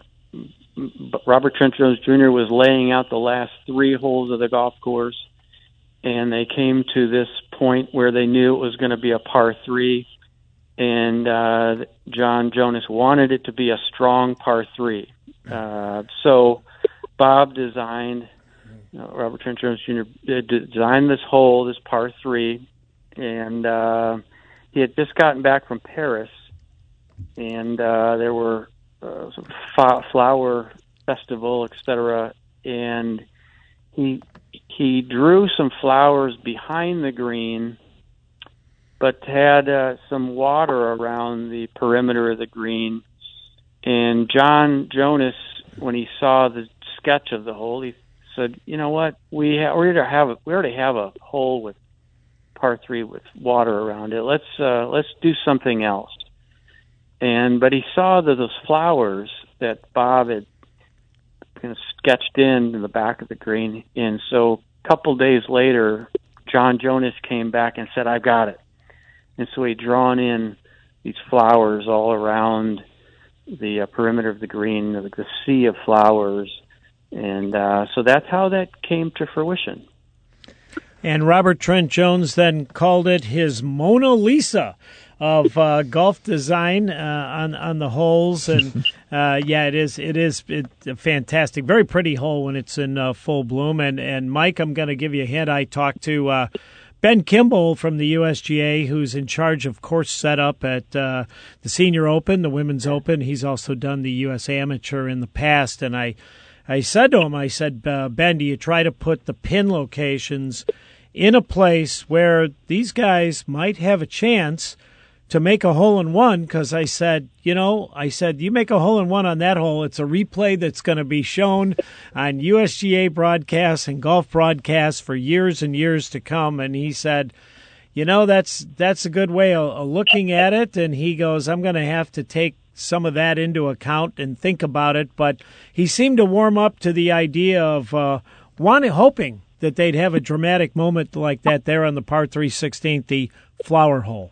Robert Trent Jones Junior was laying out the last three holes of the golf course, and they came to this point where they knew it was going to be a par three. And uh, John Jonas wanted it to be a strong par three. Uh, so Bob designed, you know, Robert Trent Jones Junior designed this hole, this par three, and uh, he had just gotten back from Paris, and uh, there were uh, some fa- flower festival, et cetera, and he he drew some flowers behind the green, but had uh, some water around the perimeter of the green. And John Jonas, when he saw the sketch of the hole, he said, "You know what? We ha- we already have a, we already have a hole with par three with water around it. Let's uh, let's do something else." And but he saw that those flowers that Bob had kind of sketched in in the back of the green, and so a couple days later, John Jonas came back and said, "I've got it." And so he drawn in these flowers all around the uh, perimeter of the green, the, the sea of flowers. And uh, so that's how that came to fruition. And Robert Trent Jones then called it his Mona Lisa of uh, golf design uh, on on the holes. And uh, yeah, it is it is it, a fantastic, very pretty hole when it's in uh, full bloom. And, and Mike, I'm going to give you a hint. I talked to uh, Ben Kimball from the U S G A, who's in charge of course setup at uh, the Senior Open, the Women's Open. He's also done the U S Amateur in the past. And I, I said to him, I said, uh, Ben, do you try to put the pin locations in a place where these guys might have a chance to make a hole-in-one? Because I said, you know, I said, you make a hole-in-one on that hole, it's a replay that's going to be shown on U S G A broadcasts and golf broadcasts for years and years to come. And he said, you know, that's that's a good way of, of looking at it. And he goes, I'm going to have to take some of that into account and think about it. But he seemed to warm up to the idea of uh, wanting, hoping that they'd have a dramatic moment like that there on the par three sixteenth, the flower hole.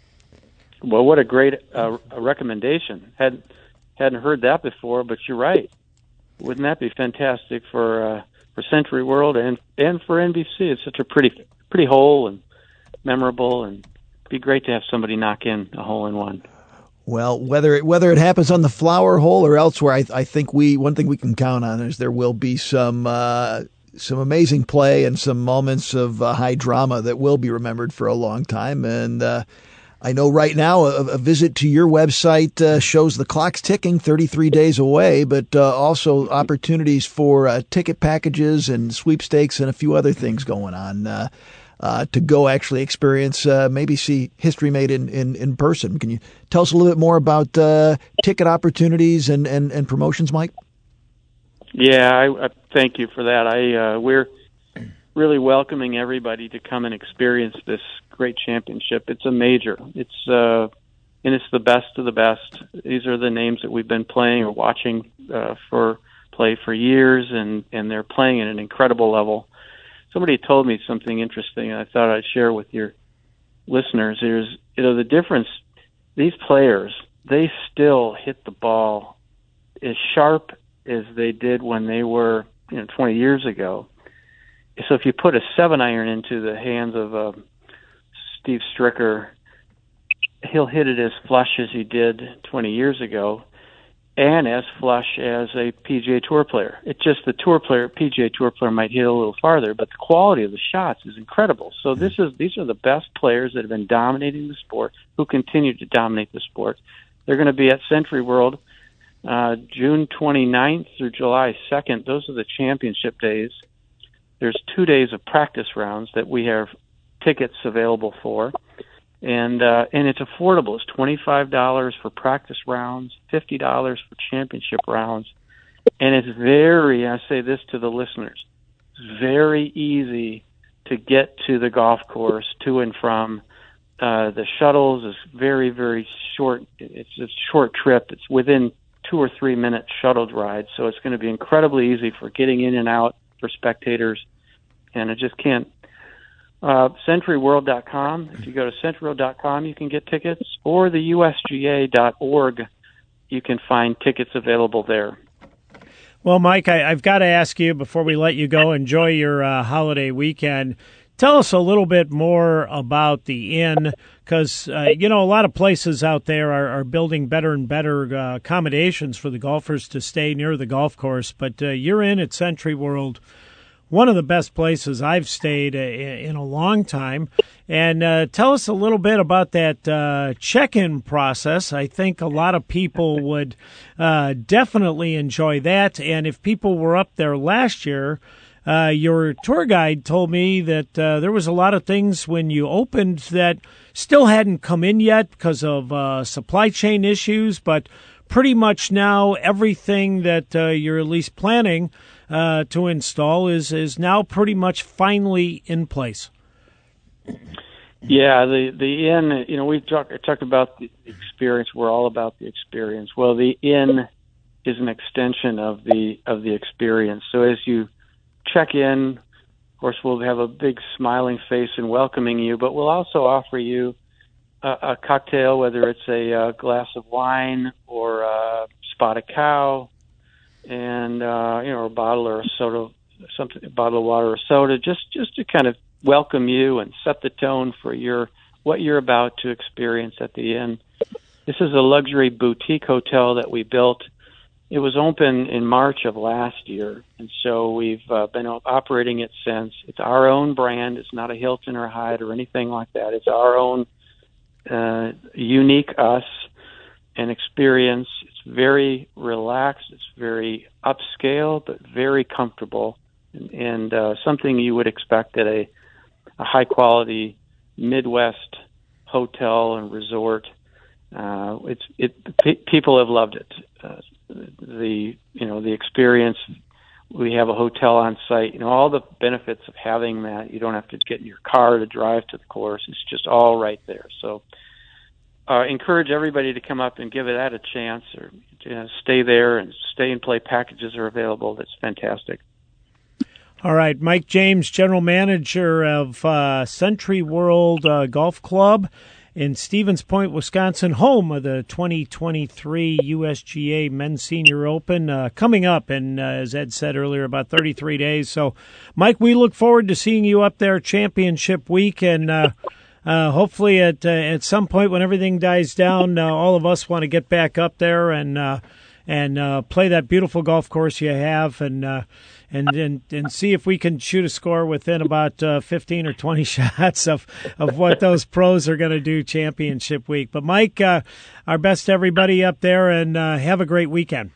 Well, what a great uh, recommendation. Hadn't hadn't heard that before, but you're right. Wouldn't that be fantastic for uh, for Century World and and for N B C? It's such a pretty pretty hole and memorable, and it'd be great to have somebody knock in a hole in one. Well, whether it, whether it happens on the flower hole or elsewhere, I, I think we one thing we can count on is there will be some uh, some amazing play and some moments of uh, high drama that will be remembered for a long time. And uh, I know right now a, a visit to your website uh, shows the clock's ticking, thirty-three days away, but uh, also opportunities for uh, ticket packages and sweepstakes and a few other things going on uh, uh, to go actually experience, uh, maybe see history made in, in, in person. Can you tell us a little bit more about uh, ticket opportunities and, and, and promotions, Mike? Yeah, I, I thank you for that. I uh, we're really welcoming everybody to come and experience this great championship. It's a major. It's uh, and it's the best of the best. These are the names that we've been playing or watching uh, for play for years, and, and they're playing at an incredible level. somebody told me something interesting, and I thought I'd share with your listeners. There's, you know, the difference. These players, they still hit the ball as sharp as they did when they were, you know, twenty years ago. So if you put a seven iron into the hands of uh, Steve Stricker, he'll hit it as flush as he did twenty years ago, and as flush as a P G A Tour player. It's just the tour player, P G A Tour player might hit a little farther, but the quality of the shots is incredible. So this is these are the best players that have been dominating the sport, who continue to dominate the sport. They're going to be at Century World uh, June twenty-ninth through July second. Those are the championship days. There's two days of practice rounds that we have tickets available for. And uh, and it's affordable. It's twenty-five dollars for practice rounds, fifty dollars for championship rounds. And it's very, I say this to the listeners, it's very easy to get to the golf course, to and from. Uh, the shuttles is very, very short. It's a short trip. It's within two or three minute shuttle ride. So it's going to be incredibly easy for getting in and out for spectators. And I just can't. Uh, Century World dot com. If you go to Century World dot com, you can get tickets, or the U S G A dot org. You can find tickets available there. Well, Mike, I, I've got to ask you before we let you go. Enjoy your uh, holiday weekend. Tell us a little bit more about the Inn, because uh, you know a lot of places out there are, are building better and better uh, accommodations for the golfers to stay near the golf course. But uh, you're in at Century World. One of the best places I've stayed in a long time. And uh, tell us a little bit about that uh, check-in process. I think a lot of people would uh, definitely enjoy that. And if people were up there last year, uh, your tour guide told me that uh, there was a lot of things when you opened that still hadn't come in yet because of uh, supply chain issues, but pretty much now everything that uh, you're at least planning Uh, to install is is now pretty much finally in place. Yeah, the the Inn, you know, we've talked talked about the experience. We're all about the experience. Well, the Inn is an extension of the of the experience. So as you check in, of course, we'll have a big smiling face and welcoming you, but we'll also offer you a, a cocktail, whether it's a, a glass of wine or a spotted cow, and uh, you know, a bottle or a soda, something, a bottle of water or soda, just just to kind of welcome you and set the tone for your what you're about to experience at the Inn. This is a luxury boutique hotel that we built. It was open in March of last year, and so we've uh, been operating it since. It's our own brand. It's not a Hilton or Hyatt or anything like that. It's our own uh, unique us and experience. It's very relaxed. It's very upscale, but very comfortable, and, and uh, something you would expect at a, a high-quality Midwest hotel and resort. Uh, it's it. P- people have loved it. Uh, the you know the experience. We have a hotel on site. You know all the benefits of having that. You don't have to get in your car to drive to the course. It's just all right there. So, uh, encourage everybody to come up and give that a chance, or you know, stay there and stay and play packages are available. That's fantastic. All right, Mike James, General Manager of uh, Century World uh, Golf Club in Stevens Point, Wisconsin, home of the twenty twenty-three U S G A Men's Senior Open, uh, coming up, and uh, as Ed said earlier, about thirty-three days. So, Mike, we look forward to seeing you up there championship week, and uh, uh, hopefully at uh, at some point when everything dies down, uh, all of us want to get back up there and uh, and uh, play that beautiful golf course you have, and uh, and, and and see if we can shoot a score within about uh, fifteen or twenty shots of, of what those pros are going to do championship week. But, Mike, uh, our best to everybody up there, and uh, have a great weekend.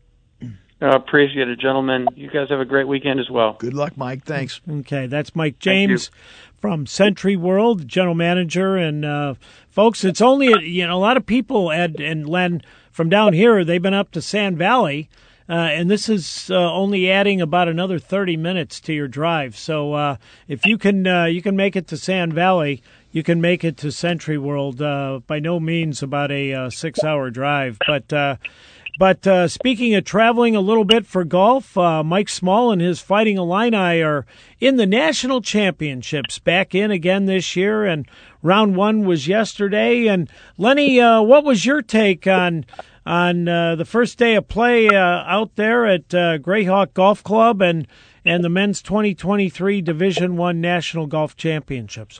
Uh, appreciate it, gentlemen. You guys have a great weekend as well. Good luck, Mike. Thanks. Okay, that's Mike James from Century World, general manager. And, uh, folks, it's only, you know, a lot of people, Ed and Len, from down here, they've been up to Sand Valley. Uh, and this is uh, only adding about another thirty minutes to your drive. So uh, if you can uh, you can make it to Sand Valley, you can make it to Century World. Uh, by no means about a uh, six-hour drive. But uh, But uh, speaking of traveling a little bit for golf, uh, Mike Small and his Fighting Illini are in the national championships, back in again this year, and round one was yesterday. And Lenny, uh, what was your take on on uh, the first day of play uh, out there at uh, Greyhawk Golf Club and and the men's twenty twenty-three Division One National Golf Championships?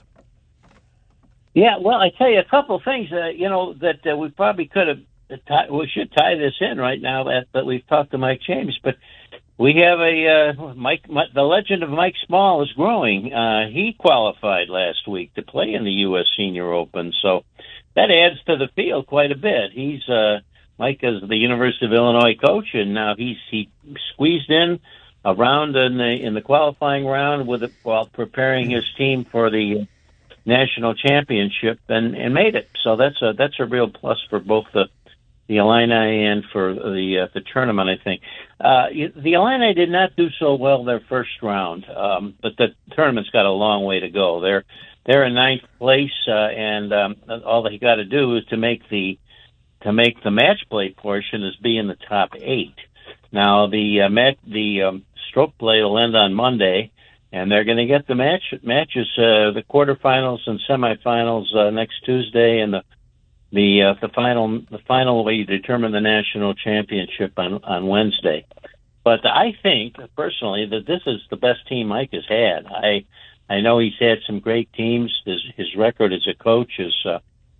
Yeah, well, I tell you a couple things. Uh, you know that uh, we probably could have. Tie, we should tie this in right now that, that we've talked to Mike James, but we have a uh, Mike. My, the legend of Mike Small is growing. Uh, he qualified last week to play in the U S Senior Open, so that adds to the field quite a bit. He's uh, Mike is the University of Illinois coach, and now he's he squeezed in a round in the in the qualifying round with it while preparing his team for the national championship and, and made it. So that's a that's a real plus for both the the Illini and for the uh, the tournament, I think. Uh, the Illini did not do so well their first round, um, but the tournament's got a long way to go. They're they're in ninth place, uh, and um, all they got to do is to make the to make the match play portion is be in the top eight. Now the uh, mat, the um, stroke play will end on Monday, and they're going to get the match matches, uh, the quarterfinals and semifinals uh, next Tuesday, and the the uh, the final the final way you determine the national championship on on Wednesday. But I think personally that this is the best team Mike has had. I I know he's had some great teams. His his record as a coach is uh,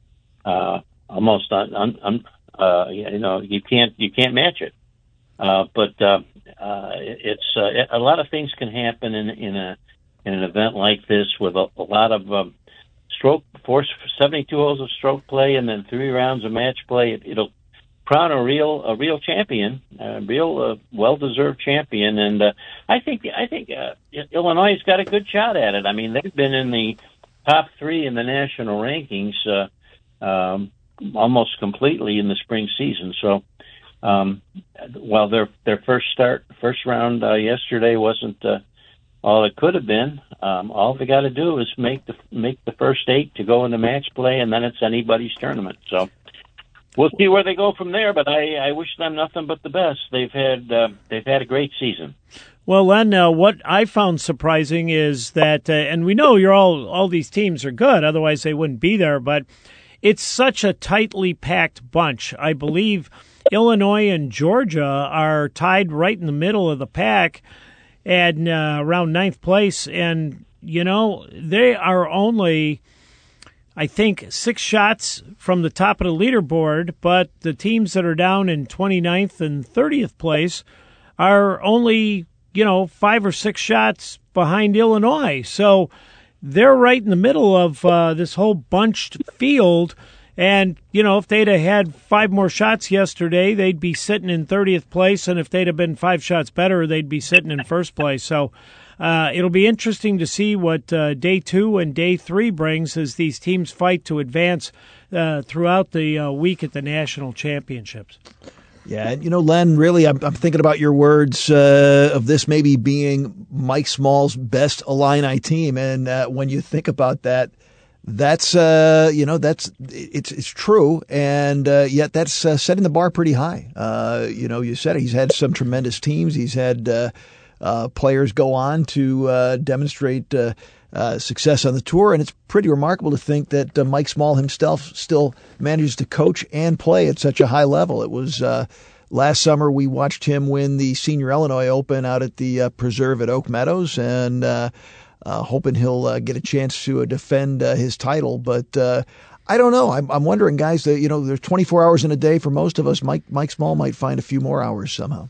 uh, almost un, un, un, uh, you know you can't you can't match it. Uh, but uh, uh, it's uh, a lot of things can happen in in a in an event like this with a, a lot of um, stroke force, seventy-two holes of stroke play, and then three rounds of match play. It, it'll crown a real a real champion, a real uh, well deserved champion. And uh, I think I think uh, Illinois has got a good shot at it. I mean, they've been in the top three in the national rankings uh, um, almost completely in the spring season. So. Um, well, their their first start, first round uh, yesterday wasn't uh, all it could have been. Um, all they got to do is make the make the first eight to go into match play, and then it's anybody's tournament. So we'll see where they go from there. But I, I wish them nothing but the best. They've had uh, they've had a great season. Well, Len, uh, what I found surprising is that, uh, and we know you're all all these teams are good, otherwise they wouldn't be there. But it's such a tightly packed bunch. I believe Illinois and Georgia are tied right in the middle of the pack and uh, around ninth place. And, you know, they are only, I think, six shots from the top of the leaderboard, but the teams that are down in twenty-ninth and thirtieth place are only, you know, five or six shots behind Illinois. So they're right in the middle of uh, this whole bunched field. And, you know, if they'd have had five more shots yesterday, they'd be sitting in thirtieth place. And if they'd have been five shots better, they'd be sitting in first place. So uh, it'll be interesting to see what uh, day two and day three brings as these teams fight to advance uh, throughout the uh, week at the national championships. Yeah, and you know, Len, really, I'm, I'm thinking about your words uh, of this maybe being Mike Small's best Illini team. And uh, when you think about that, That's, uh, you know, that's, it's, it's true. And, uh, yet that's uh, setting the bar pretty high. Uh, you know, you said it, he's had some tremendous teams. He's had, uh, uh, players go on to, uh, demonstrate, uh, uh, success on the tour. And it's pretty remarkable to think that uh, Mike Small himself still manages to coach and play at such a high level. It was, uh, last summer we watched him win the Senior Illinois Open out at the uh, Preserve at Oak Meadows. And, uh, Uh, hoping he'll uh, get a chance to uh, defend uh, his title. But uh, I don't know. I'm, I'm wondering, guys, that, you know, there's twenty-four hours in a day for most of us. Mike Mike Small might find a few more hours somehow.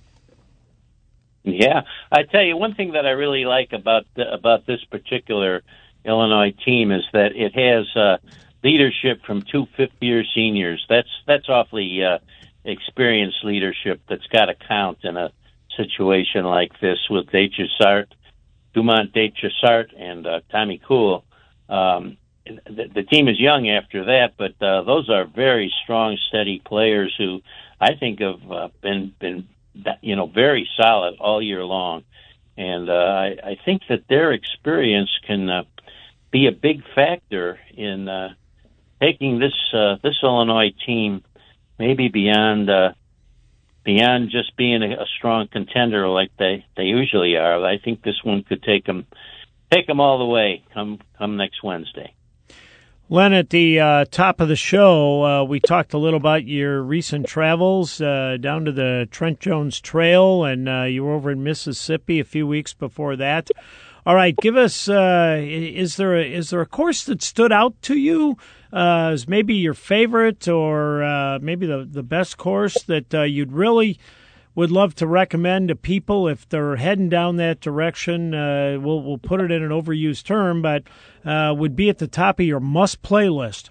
Yeah. I tell you, one thing that I really like about the, about this particular Illinois team is that it has uh, leadership from two fifth-year seniors. That's, that's awfully uh, experienced leadership that's got to count in a situation like this with Deschasart, Dumont Deschasart and uh, Tommy Kuhl. Um, the, the team is young after that, but uh, those are very strong, steady players who I think have uh, been been you know very solid all year long, and uh, I, I think that their experience can uh, be a big factor in uh, taking this uh, this Illinois team maybe beyond uh, beyond just being a, a strong contender like they, they usually are, I think this one could take them take them all the way come come next Wednesday. Len, at the uh, top of the show, uh, we talked a little about your recent travels uh, down to the Trent Jones Trail, and uh, you were over in Mississippi a few weeks before that. All right, give us, uh, is there a, is there a course that stood out to you uh, as maybe your favorite or uh, maybe the, the best course that uh, you'd really would love to recommend to people if they're heading down that direction? Uh, we'll we'll put it in an overused term, but uh, would be at the top of your must-play list.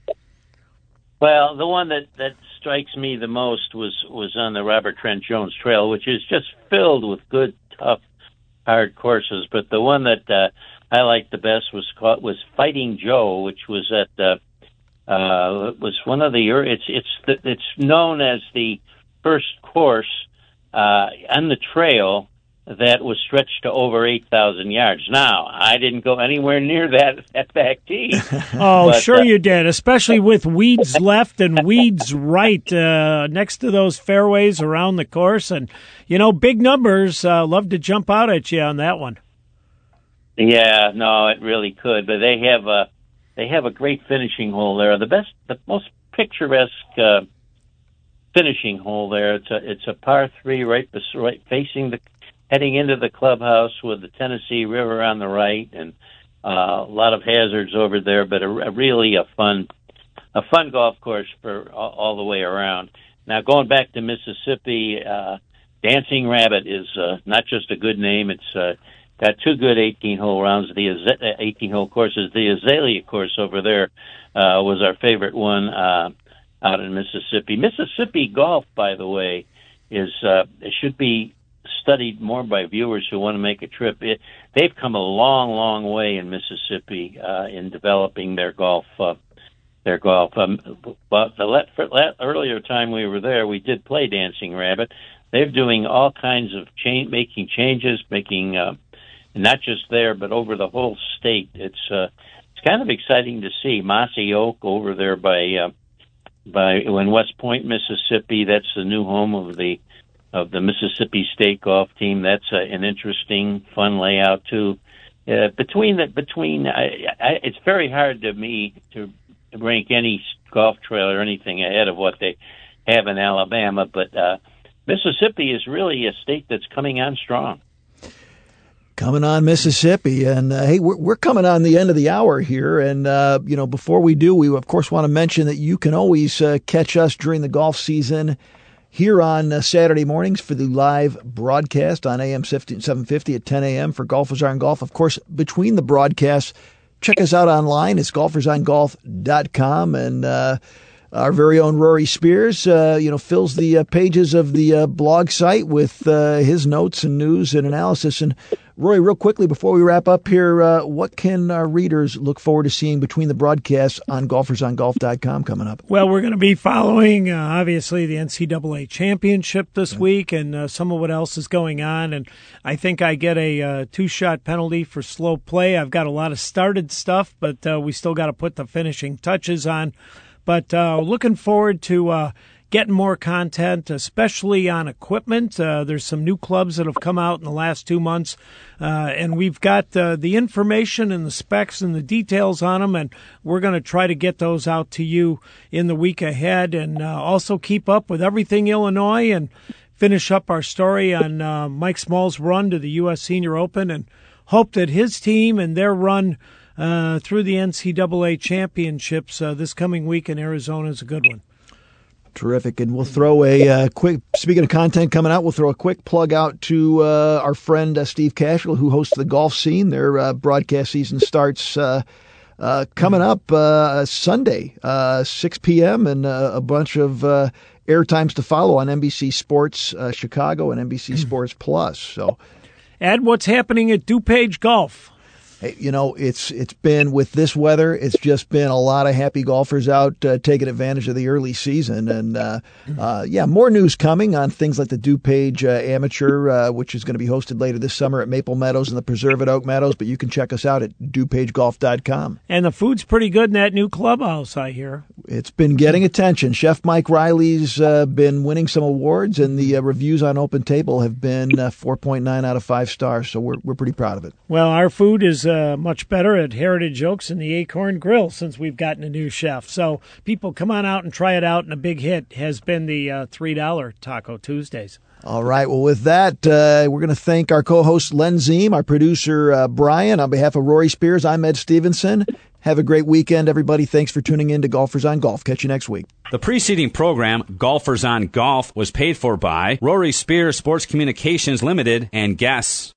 Well, the one that, that strikes me the most was, was on the Robert Trent Jones Trail, which is just filled with good, tough, hard courses. But the one that uh, I liked the best was called, was Fighting Joe, which was at uh, uh, was one of the it's it's it's known as the first course Uh, on the trail that was stretched to over eight thousand yards. Now, I didn't go anywhere near that at back tee. oh, but, sure uh, you did, especially with weeds left and weeds right uh, next to those fairways around the course. And, you know, big numbers uh, love to jump out at you on that one. Yeah, no, it really could. But they have a, they have a great finishing hole there. The best, the most picturesque uh, finishing hole there. It's a it's a par three right, right facing the heading into the clubhouse with the Tennessee River on the right, and uh, a lot of hazards over there. But a, a really a fun a fun golf course for all, all the way around. Now going back to Mississippi, uh, Dancing Rabbit is uh, not just a good name. It's uh, got two good eighteen hole rounds. The eighteen hole courses. The Azalea course over there uh, was our favorite one. Uh, out in Mississippi. Mississippi golf, by the way, is uh, it should be studied more by viewers who want to make a trip. It, they've come a long, long way in Mississippi uh, in developing their golf. Uh, their golf. Um, but the let, for, let, earlier time we were there, we did play Dancing Rabbit. They're doing all kinds of change, making changes, making uh, not just there, but over the whole state. It's uh, it's kind of exciting to see. Mossy Oak over there by. Uh, By in West Point, Mississippi, that's the new home of the of the Mississippi State golf team. That's a, an interesting, fun layout too. Uh, between the between, I, I, it's very hard to me to rank any golf trail or anything ahead of what they have in Alabama. But uh, Mississippi is really a state that's coming on strong. Coming on Mississippi, and uh, hey, we're, we're coming on the end of the hour here, and uh, you know, before we do, we of course want to mention that you can always uh, catch us during the golf season here on uh, Saturday mornings for the live broadcast on A M seven fifty at ten a.m. for Golfers on Golf. Of course, between the broadcasts, check us out online. It's golfers on golf dot com, and uh, our very own Rory Spears, uh, you know, fills the uh, pages of the uh, blog site with uh, his notes and news and analysis. And Rory, real quickly before we wrap up here, uh, what can our readers look forward to seeing between the broadcasts on golfers on golf dot com coming up? Well, we're going to be following, uh, obviously, the N C double A championship this yeah. week and uh, some of what else is going on. And I think I get a uh, two-shot penalty for slow play. I've got a lot of started stuff, but uh, we still got to put the finishing touches on. But uh, looking forward to uh, getting more content, especially on equipment. Uh, there's some new clubs that have come out in the last two months, uh, and we've got uh, the information and the specs and the details on them, and we're going to try to get those out to you in the week ahead, and uh, also keep up with everything Illinois and finish up our story on uh, Mike Small's run to the U S Senior Open, and hope that his team and their run uh, through the N C double A championships uh, this coming week in Arizona is a good one. Terrific. And we'll throw a uh, quick, speaking of content coming out, we'll throw a quick plug out to uh, our friend uh, Steve Cashel, who hosts the Golf Scene. Their uh, broadcast season starts uh, uh, coming up uh, Sunday, uh, six p.m., and uh, a bunch of uh, air times to follow on N B C Sports uh, Chicago and N B C Sports Plus. So, Ed, what's happening at DuPage Golf? Hey, you know, it's it's been, with this weather, it's just been a lot of happy golfers out uh, taking advantage of the early season. And, uh, uh, yeah, more news coming on things like the DuPage uh, Amateur, uh, which is going to be hosted later this summer at Maple Meadows and the Preserve at Oak Meadows. But you can check us out at DuPage Golf dot com. And the food's pretty good in that new clubhouse, I hear. It's been getting attention. Chef Mike Riley's uh, been winning some awards, and the uh, reviews on Open Table have been uh, four point nine out of five stars. So we're, we're pretty proud of it. Well, our food is uh, much better at Heritage Oaks and the Acorn Grill since we've gotten a new chef. So people come on out and try it out, and a big hit has been the uh, three dollar Taco Tuesdays. All right. Well, with that, uh, we're going to thank our co-host Len Ziem, our producer uh, Brian. On behalf of Rory Spears, I'm Ed Stevenson. Have a great weekend, everybody. Thanks for tuning in to Golfers on Golf. Catch you next week. The preceding program, Golfers on Golf, was paid for by Rory Spears Sports Communications Limited and guests.